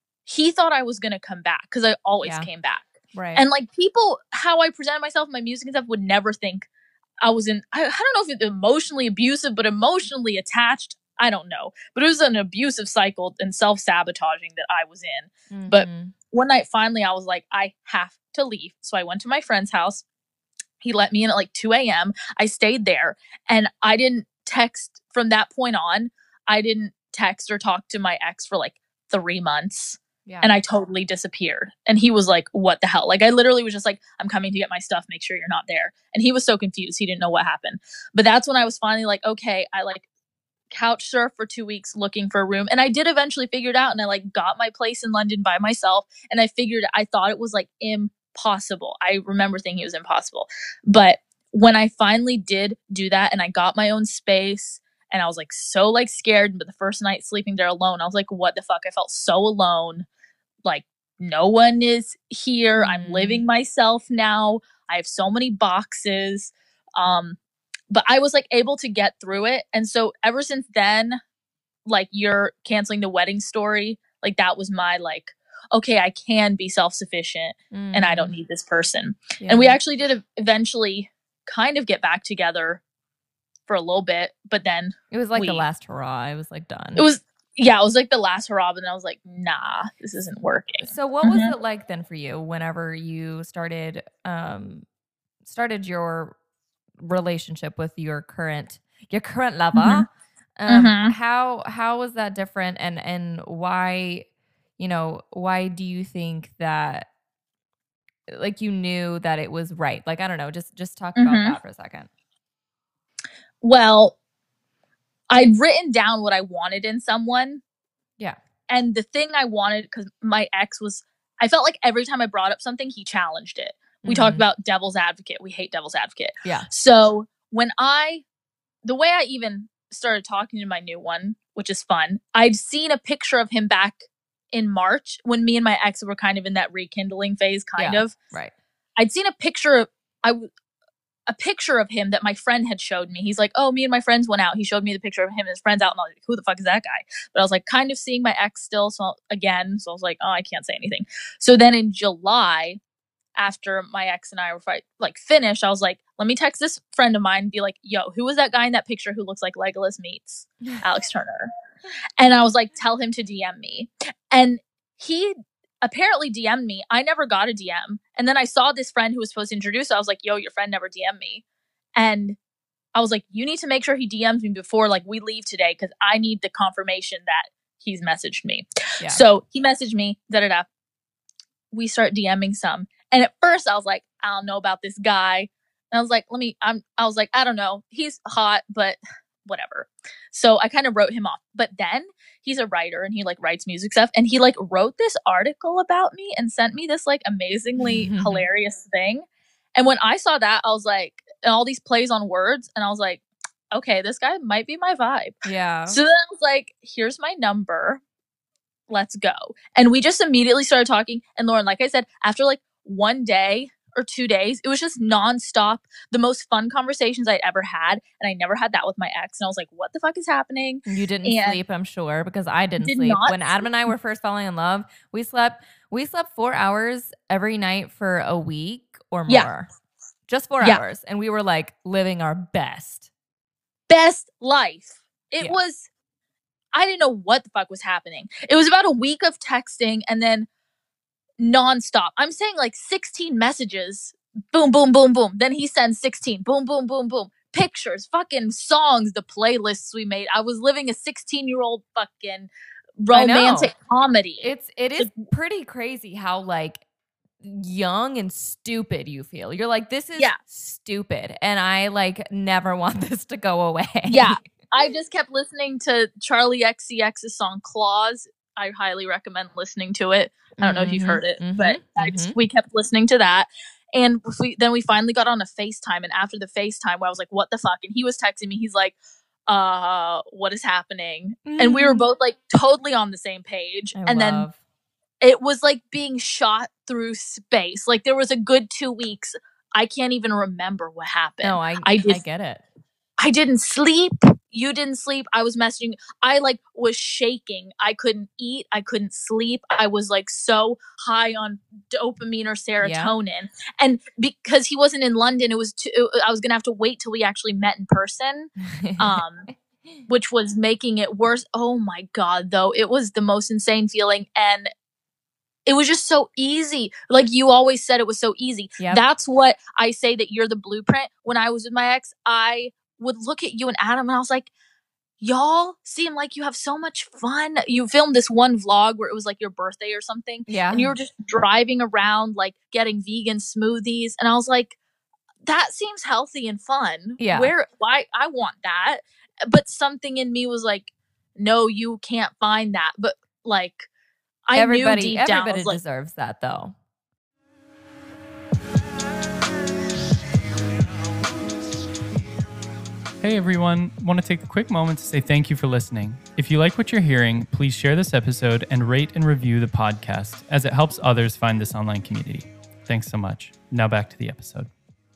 C: He thought I was going to come back because I always came back.
A: Right.
C: And like people, how I presented myself, my music and stuff would never think I was I don't know if it's emotionally abusive, but emotionally attached. I don't know. But it was an abusive cycle and self-sabotaging that I was in. But one night, finally, I was like, I have to leave. So I went to my friend's house. He let me in at like 2 a.m. I stayed there and I didn't text from that point on. I didn't text or talk to my ex for like 3 months. Yeah. And I totally disappeared. And he was like, what the hell? Like, I literally was just like, I'm coming to get my stuff. Make sure you're not there. And he was so confused. He didn't know what happened. But that's when I was finally like, okay, I like couch surf for 2 weeks looking for a room. And I did eventually figure it out. And I like got my place in London by myself. And I thought it was like impossible. I remember thinking it was impossible. But when I finally did do that and I got my own space, and I was like so like scared, but the first night sleeping there alone, I was like, what the fuck? I felt so alone. Like no one is here. I'm living myself now. I have so many boxes. But I was like able to get through it. And so ever since then, like you're canceling the wedding story, like that was my like, okay, I can be self-sufficient and I don't need this person. Yeah. And we actually did eventually kind of get back together for a little bit, but then
A: it was like the last hurrah. I was like done.
C: It was like the last hurrah, but then I was like, nah, this isn't working.
A: So what was it like then for you whenever you started your relationship with your current lover? How was that different, and why, why do you think that like you knew that it was right? Like, I don't know, just talk about that for a second.
C: Well, I'd written down what I wanted in someone.
A: Yeah.
C: And the thing I wanted, because my ex was, I felt like every time I brought up something, he challenged it. We talked about devil's advocate. We hate devil's advocate.
A: Yeah.
C: So the way I even started talking to my new one, which is fun, I'd seen a picture of him back in March when me and my ex were kind of in that rekindling phase, kind of.
A: Right.
C: I'd seen a picture of him that my friend had showed me. He's like, oh, me and my friends went out. He showed me the picture of him and his friends out. And I was like, who the fuck is that guy? But I was like kind of seeing my ex still. So I was like, oh, I can't say anything. So then in July, after my ex and I were finished, I was like, let me text this friend of mine and be like, yo, who was that guy in that picture who looks like Legolas meets Alex Turner? And I was like, tell him to DM me. And he apparently DM'd me. I never got a DM. And then I saw this friend who was supposed to introduce. I was like, yo, your friend never DM'd me. And I was like, you need to make sure he DMs me before like we leave today, because I need the confirmation that he's messaged me.
A: Yeah.
C: So he messaged me, da-da-da. We start DMing some. And at first I was like, I don't know about this guy. And I was like, I was like, I don't know. He's hot, but whatever. So I kind of wrote him off. But then he's a writer and he like writes music stuff. And he like wrote this article about me and sent me this like amazingly hilarious thing. And when I saw that, I was like, and all these plays on words, and I was like, okay, this guy might be my vibe.
A: Yeah.
C: So then I was like, here's my number. Let's go. And we just immediately started talking. And Lauren, like I said, after like 1 day or 2 days, it was just nonstop, the most fun conversations I'd ever had. And I never had that with my ex. And I was like, what the fuck is happening?
A: You didn't sleep, I'm sure, because I didn't
C: Did
A: sleep.
C: not
A: When Adam and I were first falling in love, we slept 4 hours every night for a week or more.
C: Yeah.
A: Just 4 hours. And we were like living our best
C: life. It was, I didn't know what the fuck was happening. It was about a week of texting and then nonstop. I'm saying like 16 messages. Boom, boom, boom, boom. Then he sends 16. Boom, boom, boom, boom. Pictures, fucking songs, the playlists we made. I was living a 16-year-old fucking romantic comedy.
A: It is pretty crazy how like young and stupid you feel. You're like, this is stupid. And I like never want this to go away.
C: Yeah. I just kept listening to Charlie XCX's song Claws. I highly recommend listening to it. I don't know if you've heard it, but we kept listening to that. And then we finally got on a FaceTime. And after the FaceTime, where I was like, what the fuck? And he was texting me. He's like, what is happening? And we were both like totally on the same page. Then it was like being shot through space. Like there was a good 2 weeks. I can't even remember what happened.
A: No, I get it.
C: I didn't sleep. You didn't sleep. I was messaging. I like was shaking. I couldn't eat. I couldn't sleep. I was like so high on dopamine or serotonin. Yeah. And because he wasn't in London, I was going to have to wait till we actually met in person. Which was making it worse. Oh my God, though. It was the most insane feeling. And it was just so easy. Like you always said, it was so easy. Yep. That's what I say, that you're the blueprint. When I was with my ex, I would look at you and Adam and I was like, y'all seem like you have so much fun. You filmed this one vlog where it was like your birthday or something. Yeah. And you were just driving around, like getting vegan smoothies. And I was like, that seems healthy and fun. Yeah. Why I want that. But something in me was like, no, you can't find that. But like,
A: everybody deserves that though.
B: Hey everyone, want to take a quick moment to say thank you for listening. If you like what you're hearing, please share this episode and rate and review the podcast, as it helps others find this online community. Thanks so much. Now back to the episode.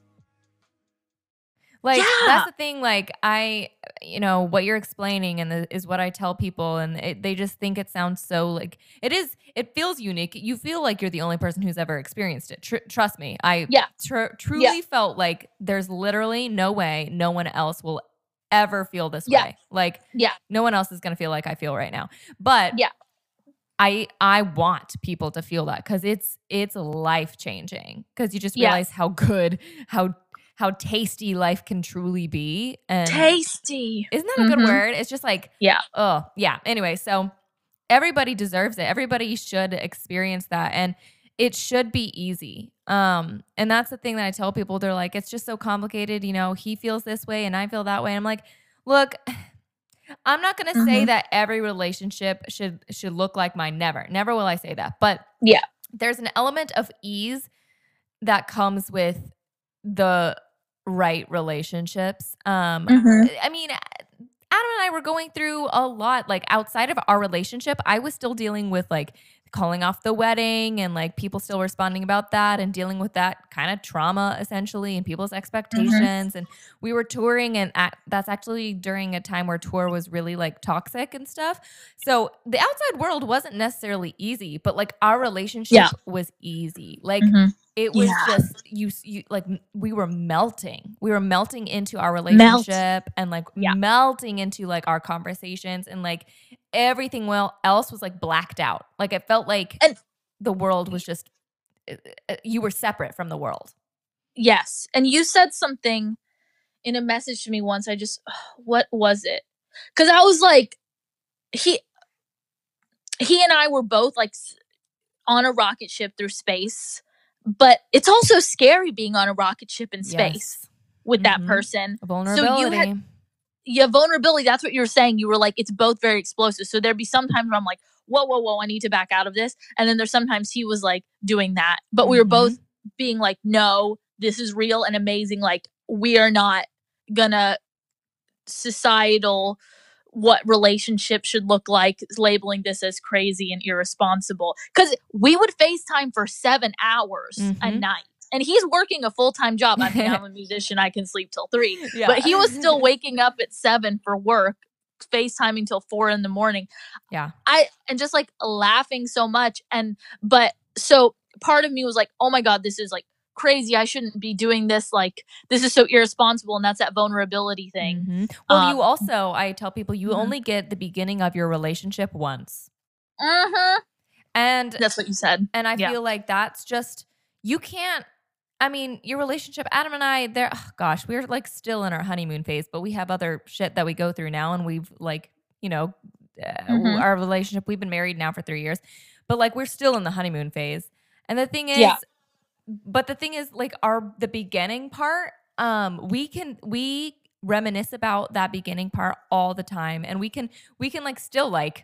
A: Like, that's the thing, like, what you're explaining is what I tell people, and they just think it sounds so, like, it feels unique. You feel like you're the only person who's ever experienced it. Trust me. I truly felt like there's literally no way no one else will ever feel this way. Like, no one else is going to feel like I feel right now. But I want people to feel that, because it's life-changing, because you just realize how good, how tasty life can truly be. And
C: tasty.
A: Isn't that a good word? It's just like, Anyway, so everybody deserves it. Everybody should experience that. And it should be easy. And that's the thing that I tell people. They're like, it's just so complicated. He feels this way and I feel that way. And I'm like, look, I'm not going to say that every relationship should look like mine. Never will I say that. But there's an element of ease that comes with the right relationships. I mean, Adam and I were going through a lot. Like, outside of our relationship, I was still dealing with like calling off the wedding and like people still responding about that, and dealing with that kind of trauma essentially and people's expectations. And we were touring, and that's actually during a time where tour was really like toxic and stuff. So the outside world wasn't necessarily easy, but like our relationship was easy. Like it was just you like we were melting into our relationship and like melting into like our conversations, and like everything else was like blacked out. Like it felt like the world was just, you were separate from the world.
C: Yes. And you said something in a message to me once. What was it? Because I was like, he and I were both like on a rocket ship through space, but it's also scary being on a rocket ship in space with that person.
A: Vulnerability.
C: So vulnerability. That's what you were saying. You were like, it's both very explosive. So there'd be sometimes where I'm like, whoa, I need to back out of this. And then there's sometimes he was like doing that, but we were both being like, no, this is real and amazing. Like, we are not gonna societal what relationship should look like, labeling this as crazy and irresponsible. Because we would FaceTime for 7 hours a night. And he's working a full-time job. I mean, I'm a musician. I can sleep till 3. Yeah. But he was still waking up at 7 for work, FaceTiming till 4 in the morning.
A: Yeah.
C: And just like laughing so much. But so part of me was like, oh my God, this is like crazy. I shouldn't be doing this. Like, this is so irresponsible. And that's that vulnerability thing.
A: Well, you also, I tell people, you only get the beginning of your relationship once. And
C: that's what you said.
A: And I feel like that's just, you can't, I mean, your relationship, Adam and I, we're like still in our honeymoon phase, but we have other shit that we go through now. And we've like, you know, our relationship, we've been married now for 3 years, but like we're still in the honeymoon phase. And the thing is, but the thing is like the beginning part, we reminisce about that beginning part all the time. And we can like still like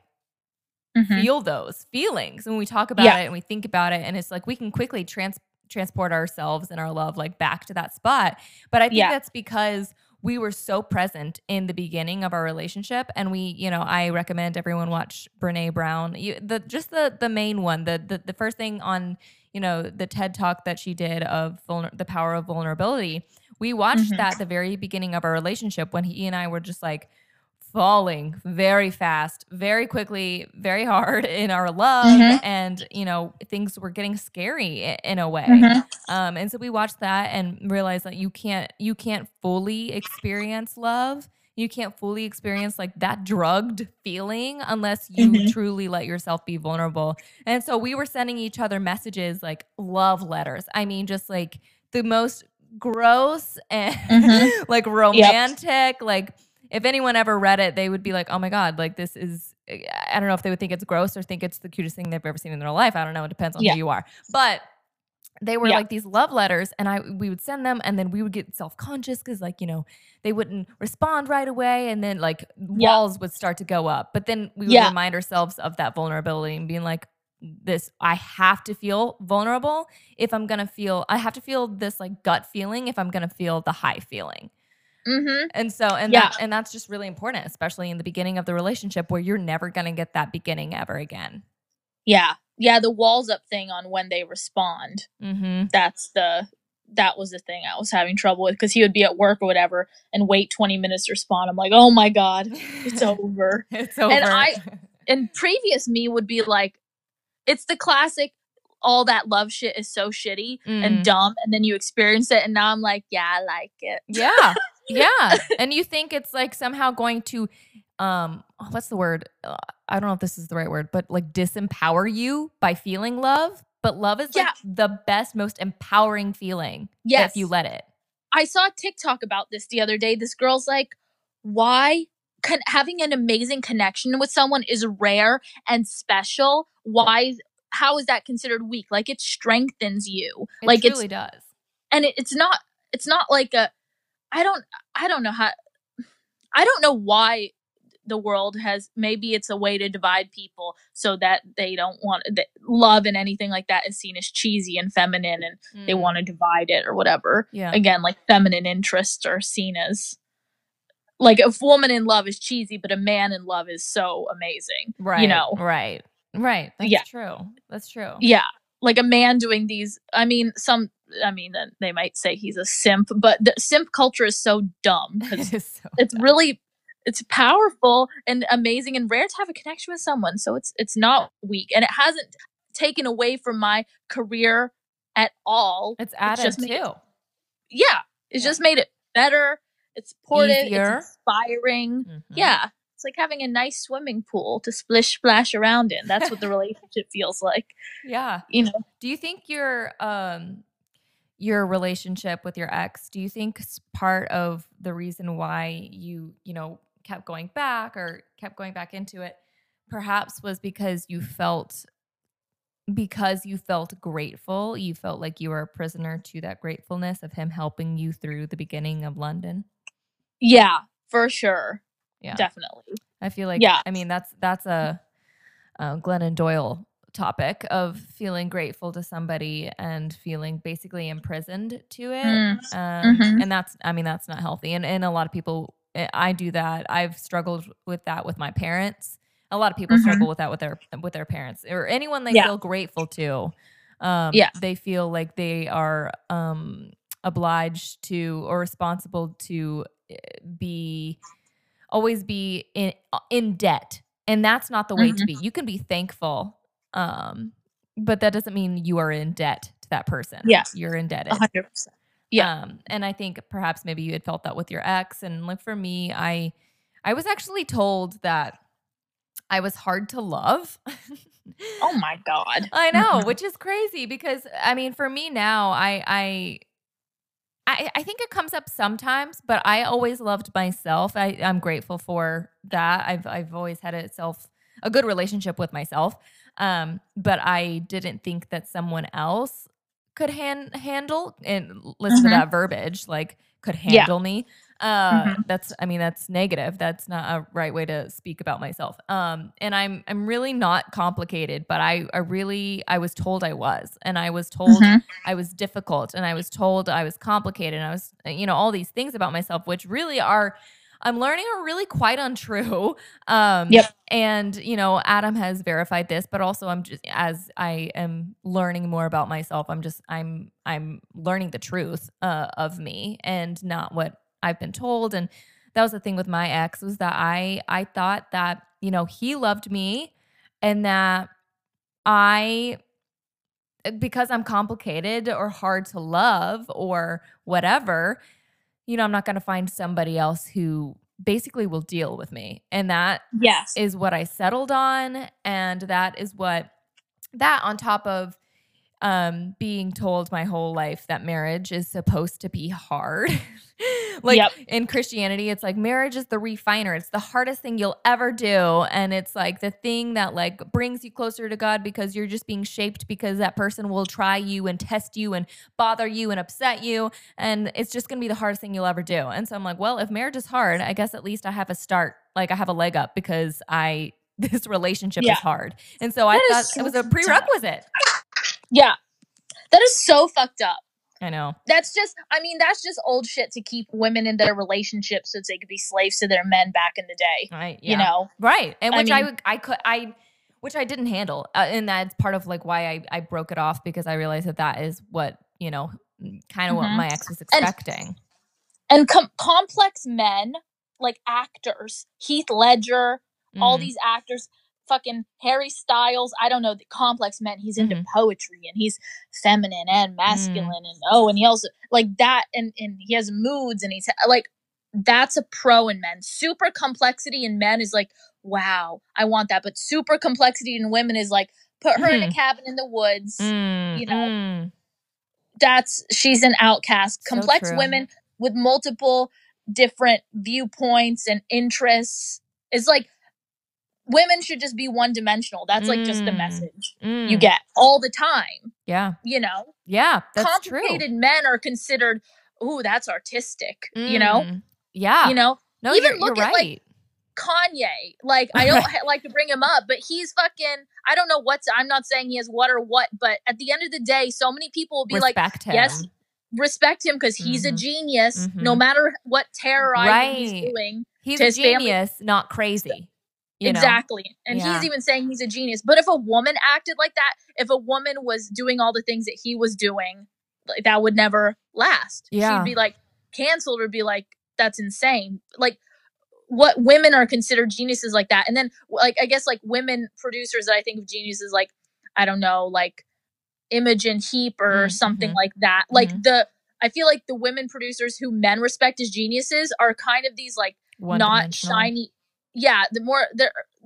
A: feel those feelings when we talk about it and we think about it. And it's like, we can quickly transport ourselves and our love like back to that spot. But I think that's because we were so present in the beginning of our relationship. And we, you know, I recommend everyone watch Brene Brown. The main one, the first thing on, you know, the TED Talk that she did of the power of vulnerability. We watched that at the very beginning of our relationship when he and I were just like falling very fast, very quickly, very hard in our love. And, you know, things were getting scary in a way. And so we watched that and realized that you can't fully experience love. You can't fully experience like that drugged feeling unless you truly let yourself be vulnerable. And so we were sending each other messages like love letters. I mean, just like the most gross and like romantic, like, if anyone ever read it, they would be like, oh my God, like this is, I don't know if they would think it's gross or think it's the cutest thing they've ever seen in their life. I don't know. It depends on who you are. But they were like these love letters and we would send them and then we would get self-conscious because like, you know, they wouldn't respond right away. And then like walls would start to go up. But then we would remind ourselves of that vulnerability and being like, I have to feel vulnerable if I'm going to feel, I have to feel this like gut feeling if I'm going to feel the high feeling. And so, and that's just really important, especially in the beginning of the relationship where you're never going to get that beginning ever again.
C: Yeah. The walls up thing on when they respond. That was the thing I was having trouble with because he would be at work or whatever and wait 20 minutes to respond. I'm like, oh my God, it's over.
A: It's over.
C: And previous me would be like, it's the classic, all that love shit is so shitty and dumb. And then you experience it. And now I'm like, yeah, I like it.
A: Yeah. Yeah. And you think it's like somehow going to, what's the word? I don't know if this is the right word, but like disempower you by feeling love. But love is like the best, most empowering feeling if you let it.
C: I saw a TikTok about this the other day. This girl's like, why having an amazing connection with someone is rare and special. How is that considered weak? Like it strengthens you.
A: It truly does.
C: And it's not like I don't know why the world has, maybe it's a way to divide people so that they don't want love and anything like that is seen as cheesy and feminine and they want to divide it or whatever.
A: Yeah.
C: Again, like feminine interests are seen as like a woman in love is cheesy, but a man in love is so amazing.
A: Right.
C: You know?
A: Right. That's true. That's true.
C: Yeah. Like a man doing these, they might say he's a simp, but the simp culture is so dumb. It's powerful and amazing and rare to have a connection with someone. So it's not weak and it hasn't taken away from my career at all.
A: It's added too.
C: It's just made it better. It's supportive.
A: Easier.
C: It's inspiring. Yeah. It's like having a nice swimming pool to splish splash around in. That's what the relationship feels like.
A: Yeah.
C: You know.
A: Do you think your relationship with your ex, do you think part of the reason why you kept going back into it perhaps was because you felt grateful. You felt like you were a prisoner to that gratefulness of him helping you through the beginning of London.
C: Yeah, for sure.
A: Yeah,
C: definitely.
A: I feel like,
C: Yeah.
A: I mean, that's a Glennon Doyle topic of feeling grateful to somebody and feeling basically imprisoned to it. And that's not healthy. And a lot of people, I do that. I've struggled with that with my parents. A lot of people struggle with that with their parents or anyone they feel grateful to. They feel like they are obliged to or responsible to always be in debt. And that's not the way to be. You can be thankful, but that doesn't mean you are in debt to that person.
C: Yeah.
A: You're indebted.
C: 100%. Yeah.
A: And I think perhaps maybe you had felt that with your ex. And like for me, I was actually told that I was hard to love.
C: Oh my God.
A: I know, which is crazy because I mean, for me now, I think it comes up sometimes, but I always loved myself. I'm grateful for that. I've always had a good relationship with myself. But I didn't think that someone else could handle, and listen to that verbiage, like could handle me. That's negative. That's not a right way to speak about myself. And I'm really not complicated, but I was told I was, and I was told I was difficult, and I was told I was complicated, and I was, all these things about myself, which really I'm learning are really quite untrue. And, Adam has verified this, but also as I am learning more about myself, I'm learning the truth of me and not what I've been told. And that was the thing with my ex, was that I thought that, he loved me, and that because I'm complicated or hard to love or whatever, I'm not going to find somebody else who basically will deal with me. And that is what I settled on. And that is that on top of being told my whole life that marriage is supposed to be hard. In Christianity, it's like marriage is the refiner. It's the hardest thing you'll ever do. And it's like the thing that like brings you closer to God, because you're just being shaped, because that person will try you and test you and bother you and upset you. And it's just going to be the hardest thing you'll ever do. And so I'm like, well, if marriage is hard, I guess at least I have a start. Like I have a leg up because this relationship is hard. And so I thought it was a prerequisite.
C: Yeah. That is so fucked up.
A: I know.
C: That's just old shit to keep women in their relationships so they could be slaves to their men back in the day.
A: Right. Yeah. Right. And which I didn't handle. And that's part of like why I broke it off, because I realized that is what, kind of what my ex was expecting.
C: And complex men, like actors, Heath Ledger, all these actors, fucking Harry Styles, I don't know, the complex men. He's into poetry, and he's feminine and masculine, and he also like that, and he has moods, and he's like, that's a pro in men. Super complexity in men is like, wow, I want that. But super complexity in women is like, put her in a cabin in the woods, she's an outcast. So complex women with multiple different viewpoints and interests is like, women should just be one-dimensional. That's like just the message you get all the time.
A: Yeah.
C: Yeah,
A: that's
C: complicated
A: true.
C: Men are considered, ooh, that's artistic,
A: Yeah.
C: No,
A: even
C: look
A: you're
C: at
A: right.
C: like Kanye. Like, I don't like to bring him up, but he's fucking, I don't know I'm not saying he has what or what, but at the end of the day, so many people will be
A: respect him.
C: Yes, respect him because he's a genius, no matter what terrorizing he's doing.
A: He's a genius, not crazy.
C: Exactly. And he's even saying he's a genius. But if a woman acted like that, if a woman was doing all the things that he was doing, like, that would never last.
A: Yeah.
C: She'd be like canceled, or be like, that's insane. Like, what women are considered geniuses like that. And then like, I guess like women producers that I think of geniuses, like, I don't know, like Imogen Heap or something like that. Like I feel like the women producers who men respect as geniuses are kind of these like not shiny. Yeah,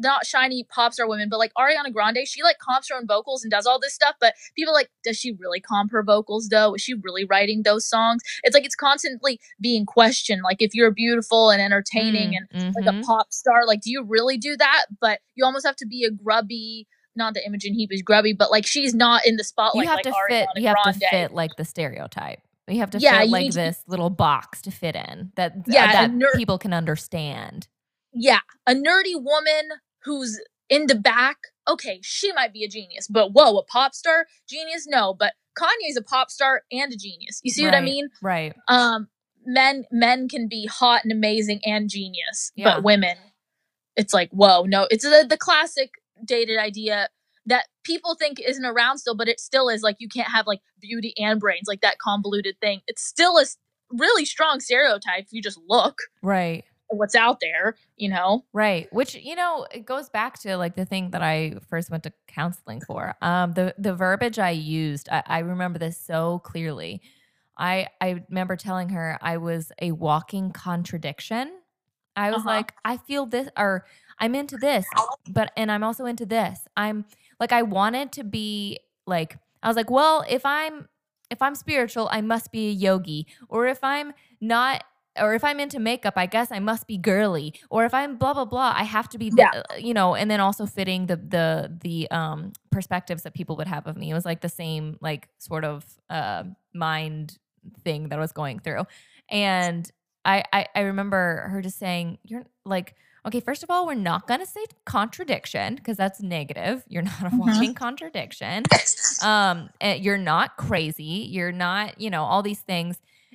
C: not shiny pop star women, but like Ariana Grande, she like comps her own vocals and does all this stuff, but people are like, does she really comp her vocals though? Is she really writing those songs? It's like it's constantly being questioned. Like if you're beautiful and entertaining and like a pop star, like do you really do that? But you almost have to be a grubby, not that Imogen Heap is grubby, but like she's not in the spotlight.
A: You have
C: like
A: to
C: Ariana
A: fit. You have
C: Grande.
A: to fit like the stereotype. You have to
C: Yeah,
A: fit
C: you
A: like
C: need to-
A: this little box to fit in that
C: Yeah,
A: that people can understand.
C: Yeah, a nerdy woman who's in the back. Okay, she might be a genius, but whoa, a pop star genius? No, but Kanye's a pop star and a genius. You see what I mean?
A: Right.
C: Men can be hot and amazing and genius,
A: Yeah.
C: but women, it's like, whoa, no. It's the classic dated idea that people think isn't around still, but it still is. Like, you can't have like beauty and brains, like that convoluted thing. It's still a really strong stereotype if you just look
A: Right.
C: at what's out there, you know?
A: Right. Which, you know, it goes back to like the thing that I first went to counseling for. The verbiage I used, I remember this so clearly. I remember telling her I was a walking contradiction. I was like, I feel this, or I'm into this, and I'm also into this. I'm like, I wanted to be like, I was like, well, if I'm spiritual, I must be a yogi. Or if I'm not, or if I'm into makeup, I guess I must be girly. Or if I'm blah blah blah, I have to be, you know. And then also fitting the perspectives that people would have of me. It was like the same like sort of mind thing that I was going through. And I remember her just saying, "You're like." Okay, first of all, we're not going to say contradiction because that's negative. You're not a walking contradiction. You're not crazy. You're not, you know, all these things.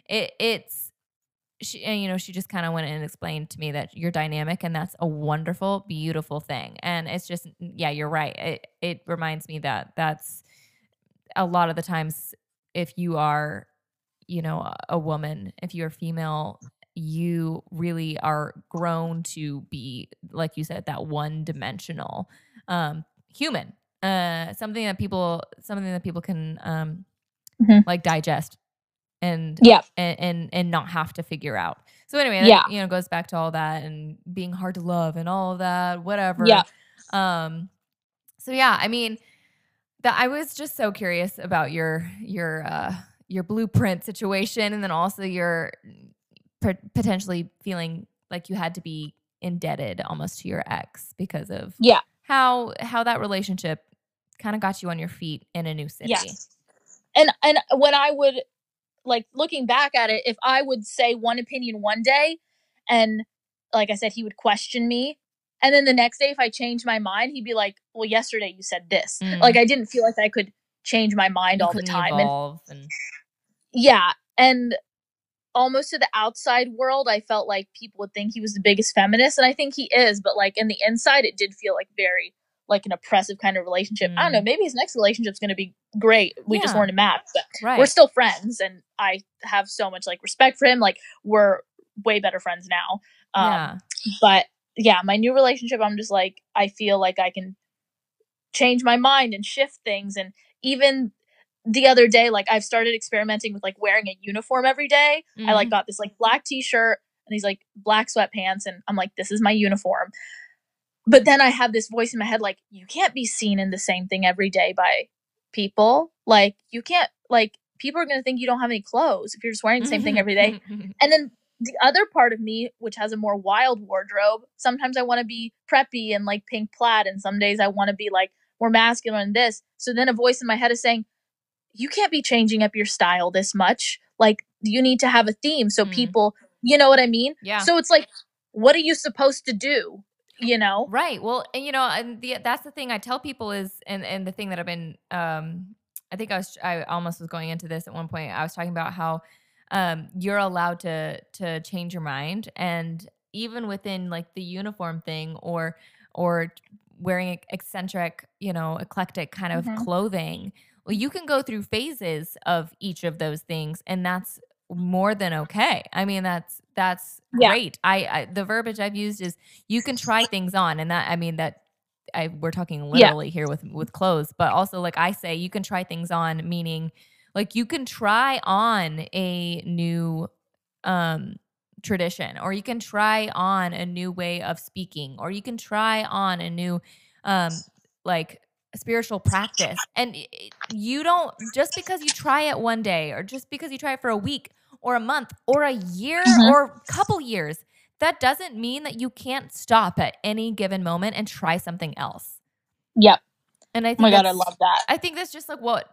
A: She just kind of went and explained to me that you're dynamic and that's a wonderful, beautiful thing. And it's just, yeah, you're right. It reminds me that that's a lot of the times if you are, you know, a woman, if you're female, you really are grown to be, like you said, that one-dimensional human. Something that people can like digest and not have to figure out. So anyway, that, you know, goes back to all that and being hard to love and all of that, whatever.
C: Yeah.
A: So yeah, I mean, I was just so curious about your blueprint situation, and then also your potentially feeling like you had to be indebted almost to your ex because of how that relationship kind of got you on your feet in a new city.
C: Yes. And when I would, like, looking back at it, if I would say one opinion one day and like I said, he would question me, and then the next day if I changed my mind, he'd be like, well, yesterday you said this. Like, I didn't feel like I could change my mind all the time. And almost to the outside world, I felt like people would think he was the biggest feminist, and I think he is, but like in the inside, it did feel like very like an oppressive kind of relationship. I don't know, maybe his next relationship's going to be great. We just weren't a match, but we're still friends, and I have so much like respect for him. Like, we're way better friends now. But yeah, my new relationship, I'm just like, I feel like I can change my mind and shift things. And even the other day, like, I've started experimenting with like wearing a uniform every day. I like got this like black t-shirt and these like black sweatpants, and I'm like, this is my uniform. But then I have this voice in my head like, you can't be seen in the same thing every day by people. Like, you can't, like, people are going to think you don't have any clothes if you're just wearing the same thing every day. And then the other part of me, which has a more wild wardrobe, sometimes I want to be preppy and like pink plaid, and some days I want to be like more masculine and this. So then a voice in my head is saying, you can't be changing up your style this much. Like, you need to have a theme so people, you know what I mean?
A: Yeah.
C: So it's like, what are you supposed to do? You know?
A: Right. Well, and you know, and that's the thing I tell people is, and the thing that I've been, I think I almost was going into this at one point. I was talking about how you're allowed to change your mind, and even within like the uniform thing or wearing eccentric, you know, eclectic kind of clothing. Well, you can go through phases of each of those things, and that's more than okay. I mean, that's great. I the verbiage I've used is you can try things on, and that, I mean, that we're talking literally here with clothes, but also like I say, you can try things on, meaning like you can try on a new tradition, or you can try on a new way of speaking, or you can try on a new like spiritual practice. And you don't, just because you try it one day, or just because you try it for a week or a month or a year or a couple years, that doesn't mean that you can't stop at any given moment and try something else.
C: Yep.
A: And I think
C: oh my God, I love that.
A: I think that's just like what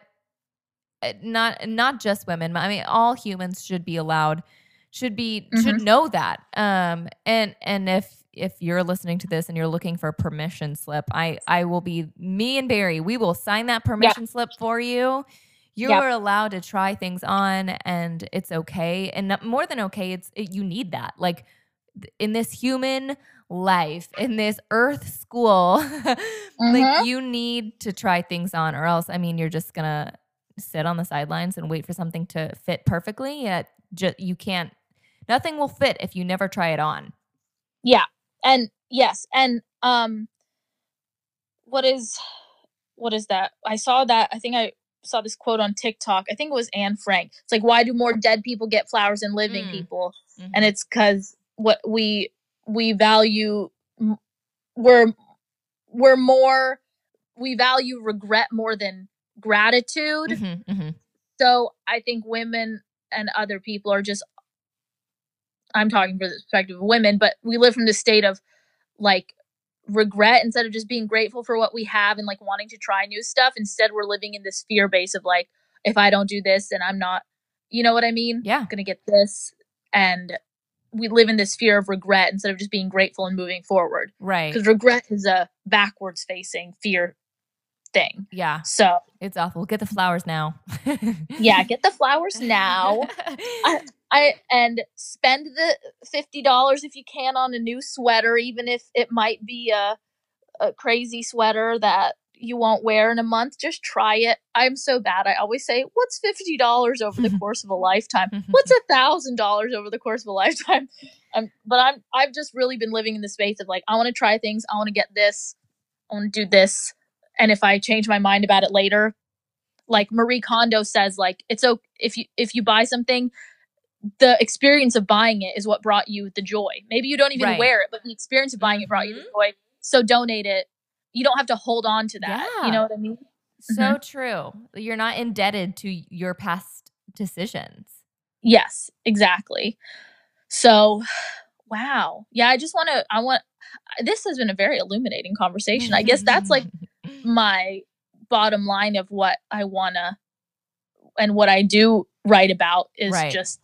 A: not just women, but I mean all humans should be allowed, should know that. And if you're listening to this and you're looking for a permission slip, I will be, me and Barry, we will sign that permission slip for you. You are allowed to try things on, and it's okay. And more than okay, you need that. Like in this human life, in this earth school, like you need to try things on, or else, I mean, you're just gonna sit on the sidelines and wait for something to fit perfectly. You can't. Nothing will fit if you never try it on.
C: Yeah. And yes. And what is that? I saw that. I think I saw this quote on TikTok. I think it was Anne Frank. It's like, why do more dead people get flowers than living people? And it's because what we value, we value regret more than gratitude. So I think women and other people are just, I'm talking from the perspective of women, but we live from the state of like regret instead of just being grateful for what we have and like wanting to try new stuff. Instead, we're living in this fear base of like, if I don't do this, then I'm not, you know what I mean?
A: Yeah.
C: I'm going to get this. And we live in this fear of regret instead of just being grateful and moving forward.
A: Right.
C: Because regret is a backwards facing fear thing.
A: Yeah.
C: So
A: it's awful. Get the flowers now.
C: Yeah, get the flowers now. And spend the $50 if you can on a new sweater, even if it might be a crazy sweater that you won't wear in a month. Just try it. I'm so bad. I always say, what's $50 over the course of a lifetime? What's $1,000 over the course of a lifetime? But I've just really been living in the space of like, I want to try things. I want to get this. I want to do this. And if I change my mind about it later, like Marie Kondo says, like, it's okay if you buy something, the experience of buying it is what brought you the joy. Maybe you don't even wear it, but the experience of buying it brought you the joy. So donate it. You don't have to hold on to that. Yeah. You know what I mean?
A: So true. You're not indebted to your past decisions.
C: Yes, exactly. So, wow. Yeah, this has been a very illuminating conversation. I guess that's like my bottom line of what I want to, and what I do write about is just,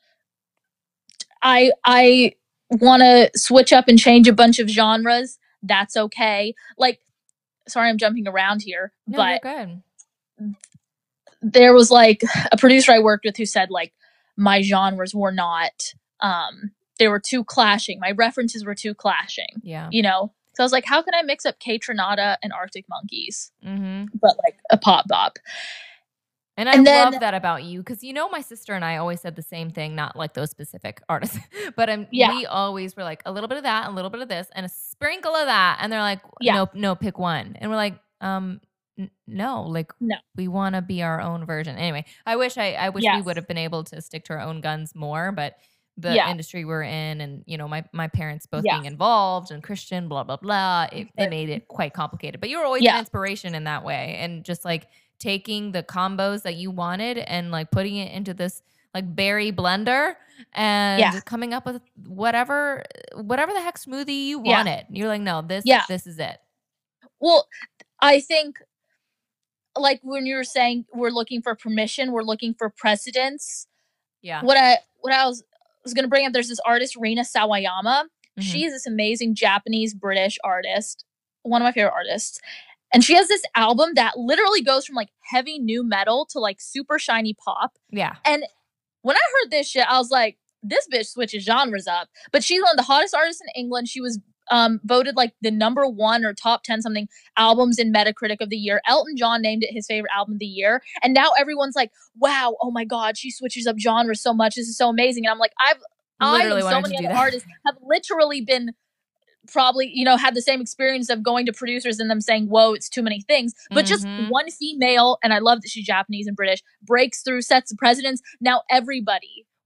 C: I want to switch up and change a bunch of genres. That's okay. Like, sorry, I'm jumping around here, but
A: you're good.
C: There was like a producer I worked with who said like my genres were not, they were too clashing. My references were too clashing.
A: Yeah.
C: You know? So I was like, how can I mix up Kaytranada and Arctic Monkeys? But like a pop bop.
A: And I love that about you, because you know my sister and I always said the same thing, not like those specific artists, but we always were like a little bit of that, a little bit of this, and a sprinkle of that, and they're like, no, pick one, and we're like, no, like we want to be our own version. Anyway, I wish we would have been able to stick to our own guns more, but the industry we're in, and you know my parents both being involved and Christian, blah blah blah, it made it quite complicated. But you were always an inspiration in that way, and just like taking the combos that you wanted and like putting it into this like berry blender and coming up with whatever the heck smoothie you wanted. You're like, no, this is it. Well,
C: I think like when you were saying we're looking for permission, we're looking for precedence.
A: Yeah.
C: What I was going to bring up, there's this artist, Rina Sawayama. She is this amazing Japanese British artist, one of my favorite artists. And she has this album that literally goes from like heavy new metal to like super shiny pop.
A: Yeah.
C: And when I heard this shit, I was like, this bitch switches genres up. But she's one of the hottest artists in England. She was voted like the #1 or top 10 something albums in Metacritic of the year. Elton John named it his favorite album of the year. And now everyone's like, wow, oh my God, she switches up genres so much. This is so amazing. And I'm like, I and so many other artists have literally been probably, you know, had the same experience of going to producers and them saying, whoa, it's too many things. But just one female, and I love that she's Japanese and British, breaks through, sets the precedents. Now everybody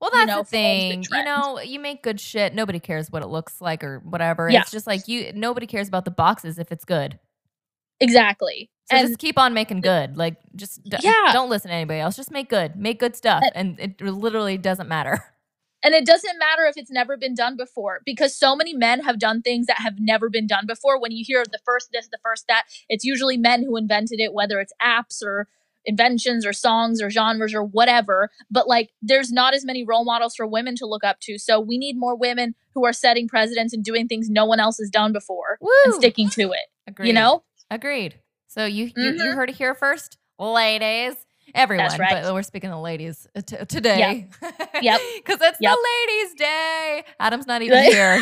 A: Well, that's the
C: follows
A: thing.
C: trend.
A: You make good shit. Nobody cares what it looks like or whatever.
C: Yeah.
A: It's just like nobody cares about the boxes if it's good.
C: Exactly.
A: So
C: and
A: just keep on making good. Like, just don't listen to anybody else. Just make good. Make good stuff. And it literally doesn't matter.
C: And it doesn't matter if it's never been done before, because so many men have done things that have never been done before. When you hear the first this, the first that, it's usually men who invented it, whether it's apps or inventions or songs or genres or whatever. But like, there's not as many role models for women to look up to. So we need more women who are setting precedents and doing things no one else has done before.
A: Woo!
C: And sticking to it.
A: Agreed. Agreed. So you heard it here first, ladies. Everyone,
C: that's right.
A: But we're speaking to ladies today.
C: Yep.
A: Because it's the ladies' day. Adam's not even here.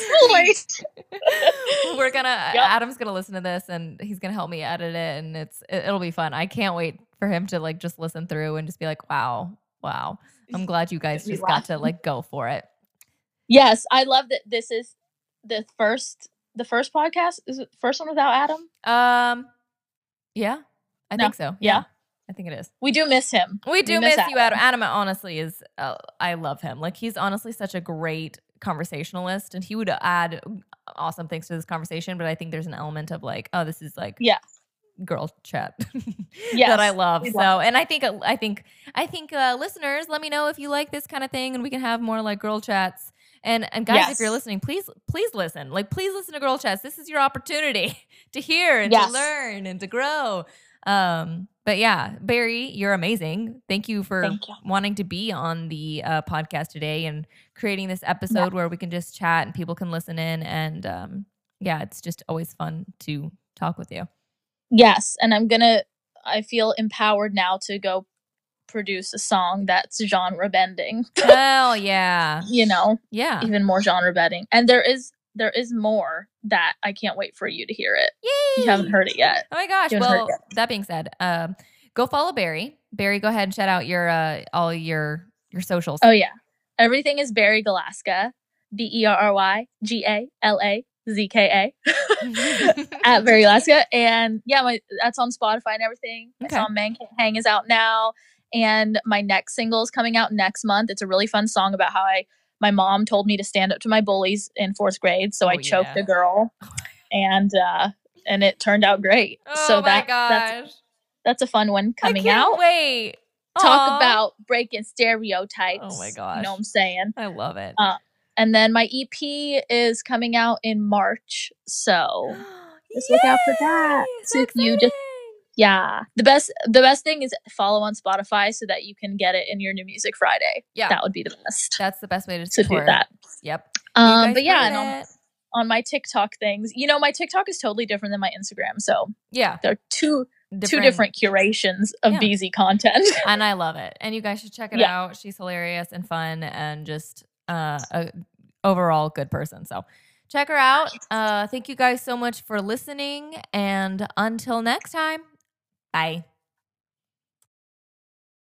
A: Adam's gonna listen to this and he's gonna help me edit it, and it'll be fun. I can't wait for him to like just listen through and just be like, wow. I'm glad you guys just got to like go for it.
C: Yes, I love that this is the first podcast. Is it the first one without Adam?
A: Yeah, I think so.
C: Yeah.
A: I think it is.
C: We do miss him.
A: We do miss you, Adam. Adam honestly is, I love him. Like, he's honestly such a great conversationalist, and he would add awesome things to this conversation, but I think there's an element of like, oh, this is like girl chat that I love. And I think listeners, let me know if you like this kind of thing, and we can have more like girl chats. And guys, if you're listening, please listen. Like, please listen to girl chats. This is your opportunity to hear and to learn and to grow. But yeah, Barry, you're amazing. Thank you for wanting to be on the podcast today and creating this episode where we can just chat and people can listen in. And it's just always fun to talk with you.
C: Yes. And I feel empowered now to go produce a song that's genre bending.
A: Hell yeah.
C: Yeah. Even more genre bending. And there is more that I can't wait for you to hear it.
A: Yay!
C: You haven't heard it yet.
A: Oh my gosh. Well, that being said, go follow Barry. Barry, go ahead and shout out your all your socials.
C: Oh yeah. Everything is Barry Galazka, BerryGalazka at Barry Galazka. And that's on Spotify and everything. Okay. My song Man Can't Hang is out now. And my next single is coming out next month. It's a really fun song about how my mom told me to stand up to my bullies in 4th grade. So I choked a girl and it turned out great.
A: Oh so my gosh.
C: That's a fun one coming out.
A: I can't wait.
C: Talk about breaking stereotypes.
A: Oh my gosh.
C: You know what I'm saying?
A: I love it.
C: And then my EP is coming out in March. So just look out for that. So if you just the best thing is follow on Spotify so that you can get it in your New Music Friday. Yeah. That would be the best.
A: That's the best way to support.
C: Do that.
A: Yep.
C: But and on my TikTok things, my TikTok is totally different than my Instagram. So there are two different curations of BZ content.
A: And I love it. And you guys should check it out. She's hilarious and fun and just a overall good person. So check her out. Thank you guys so much for listening. And until next time, bye.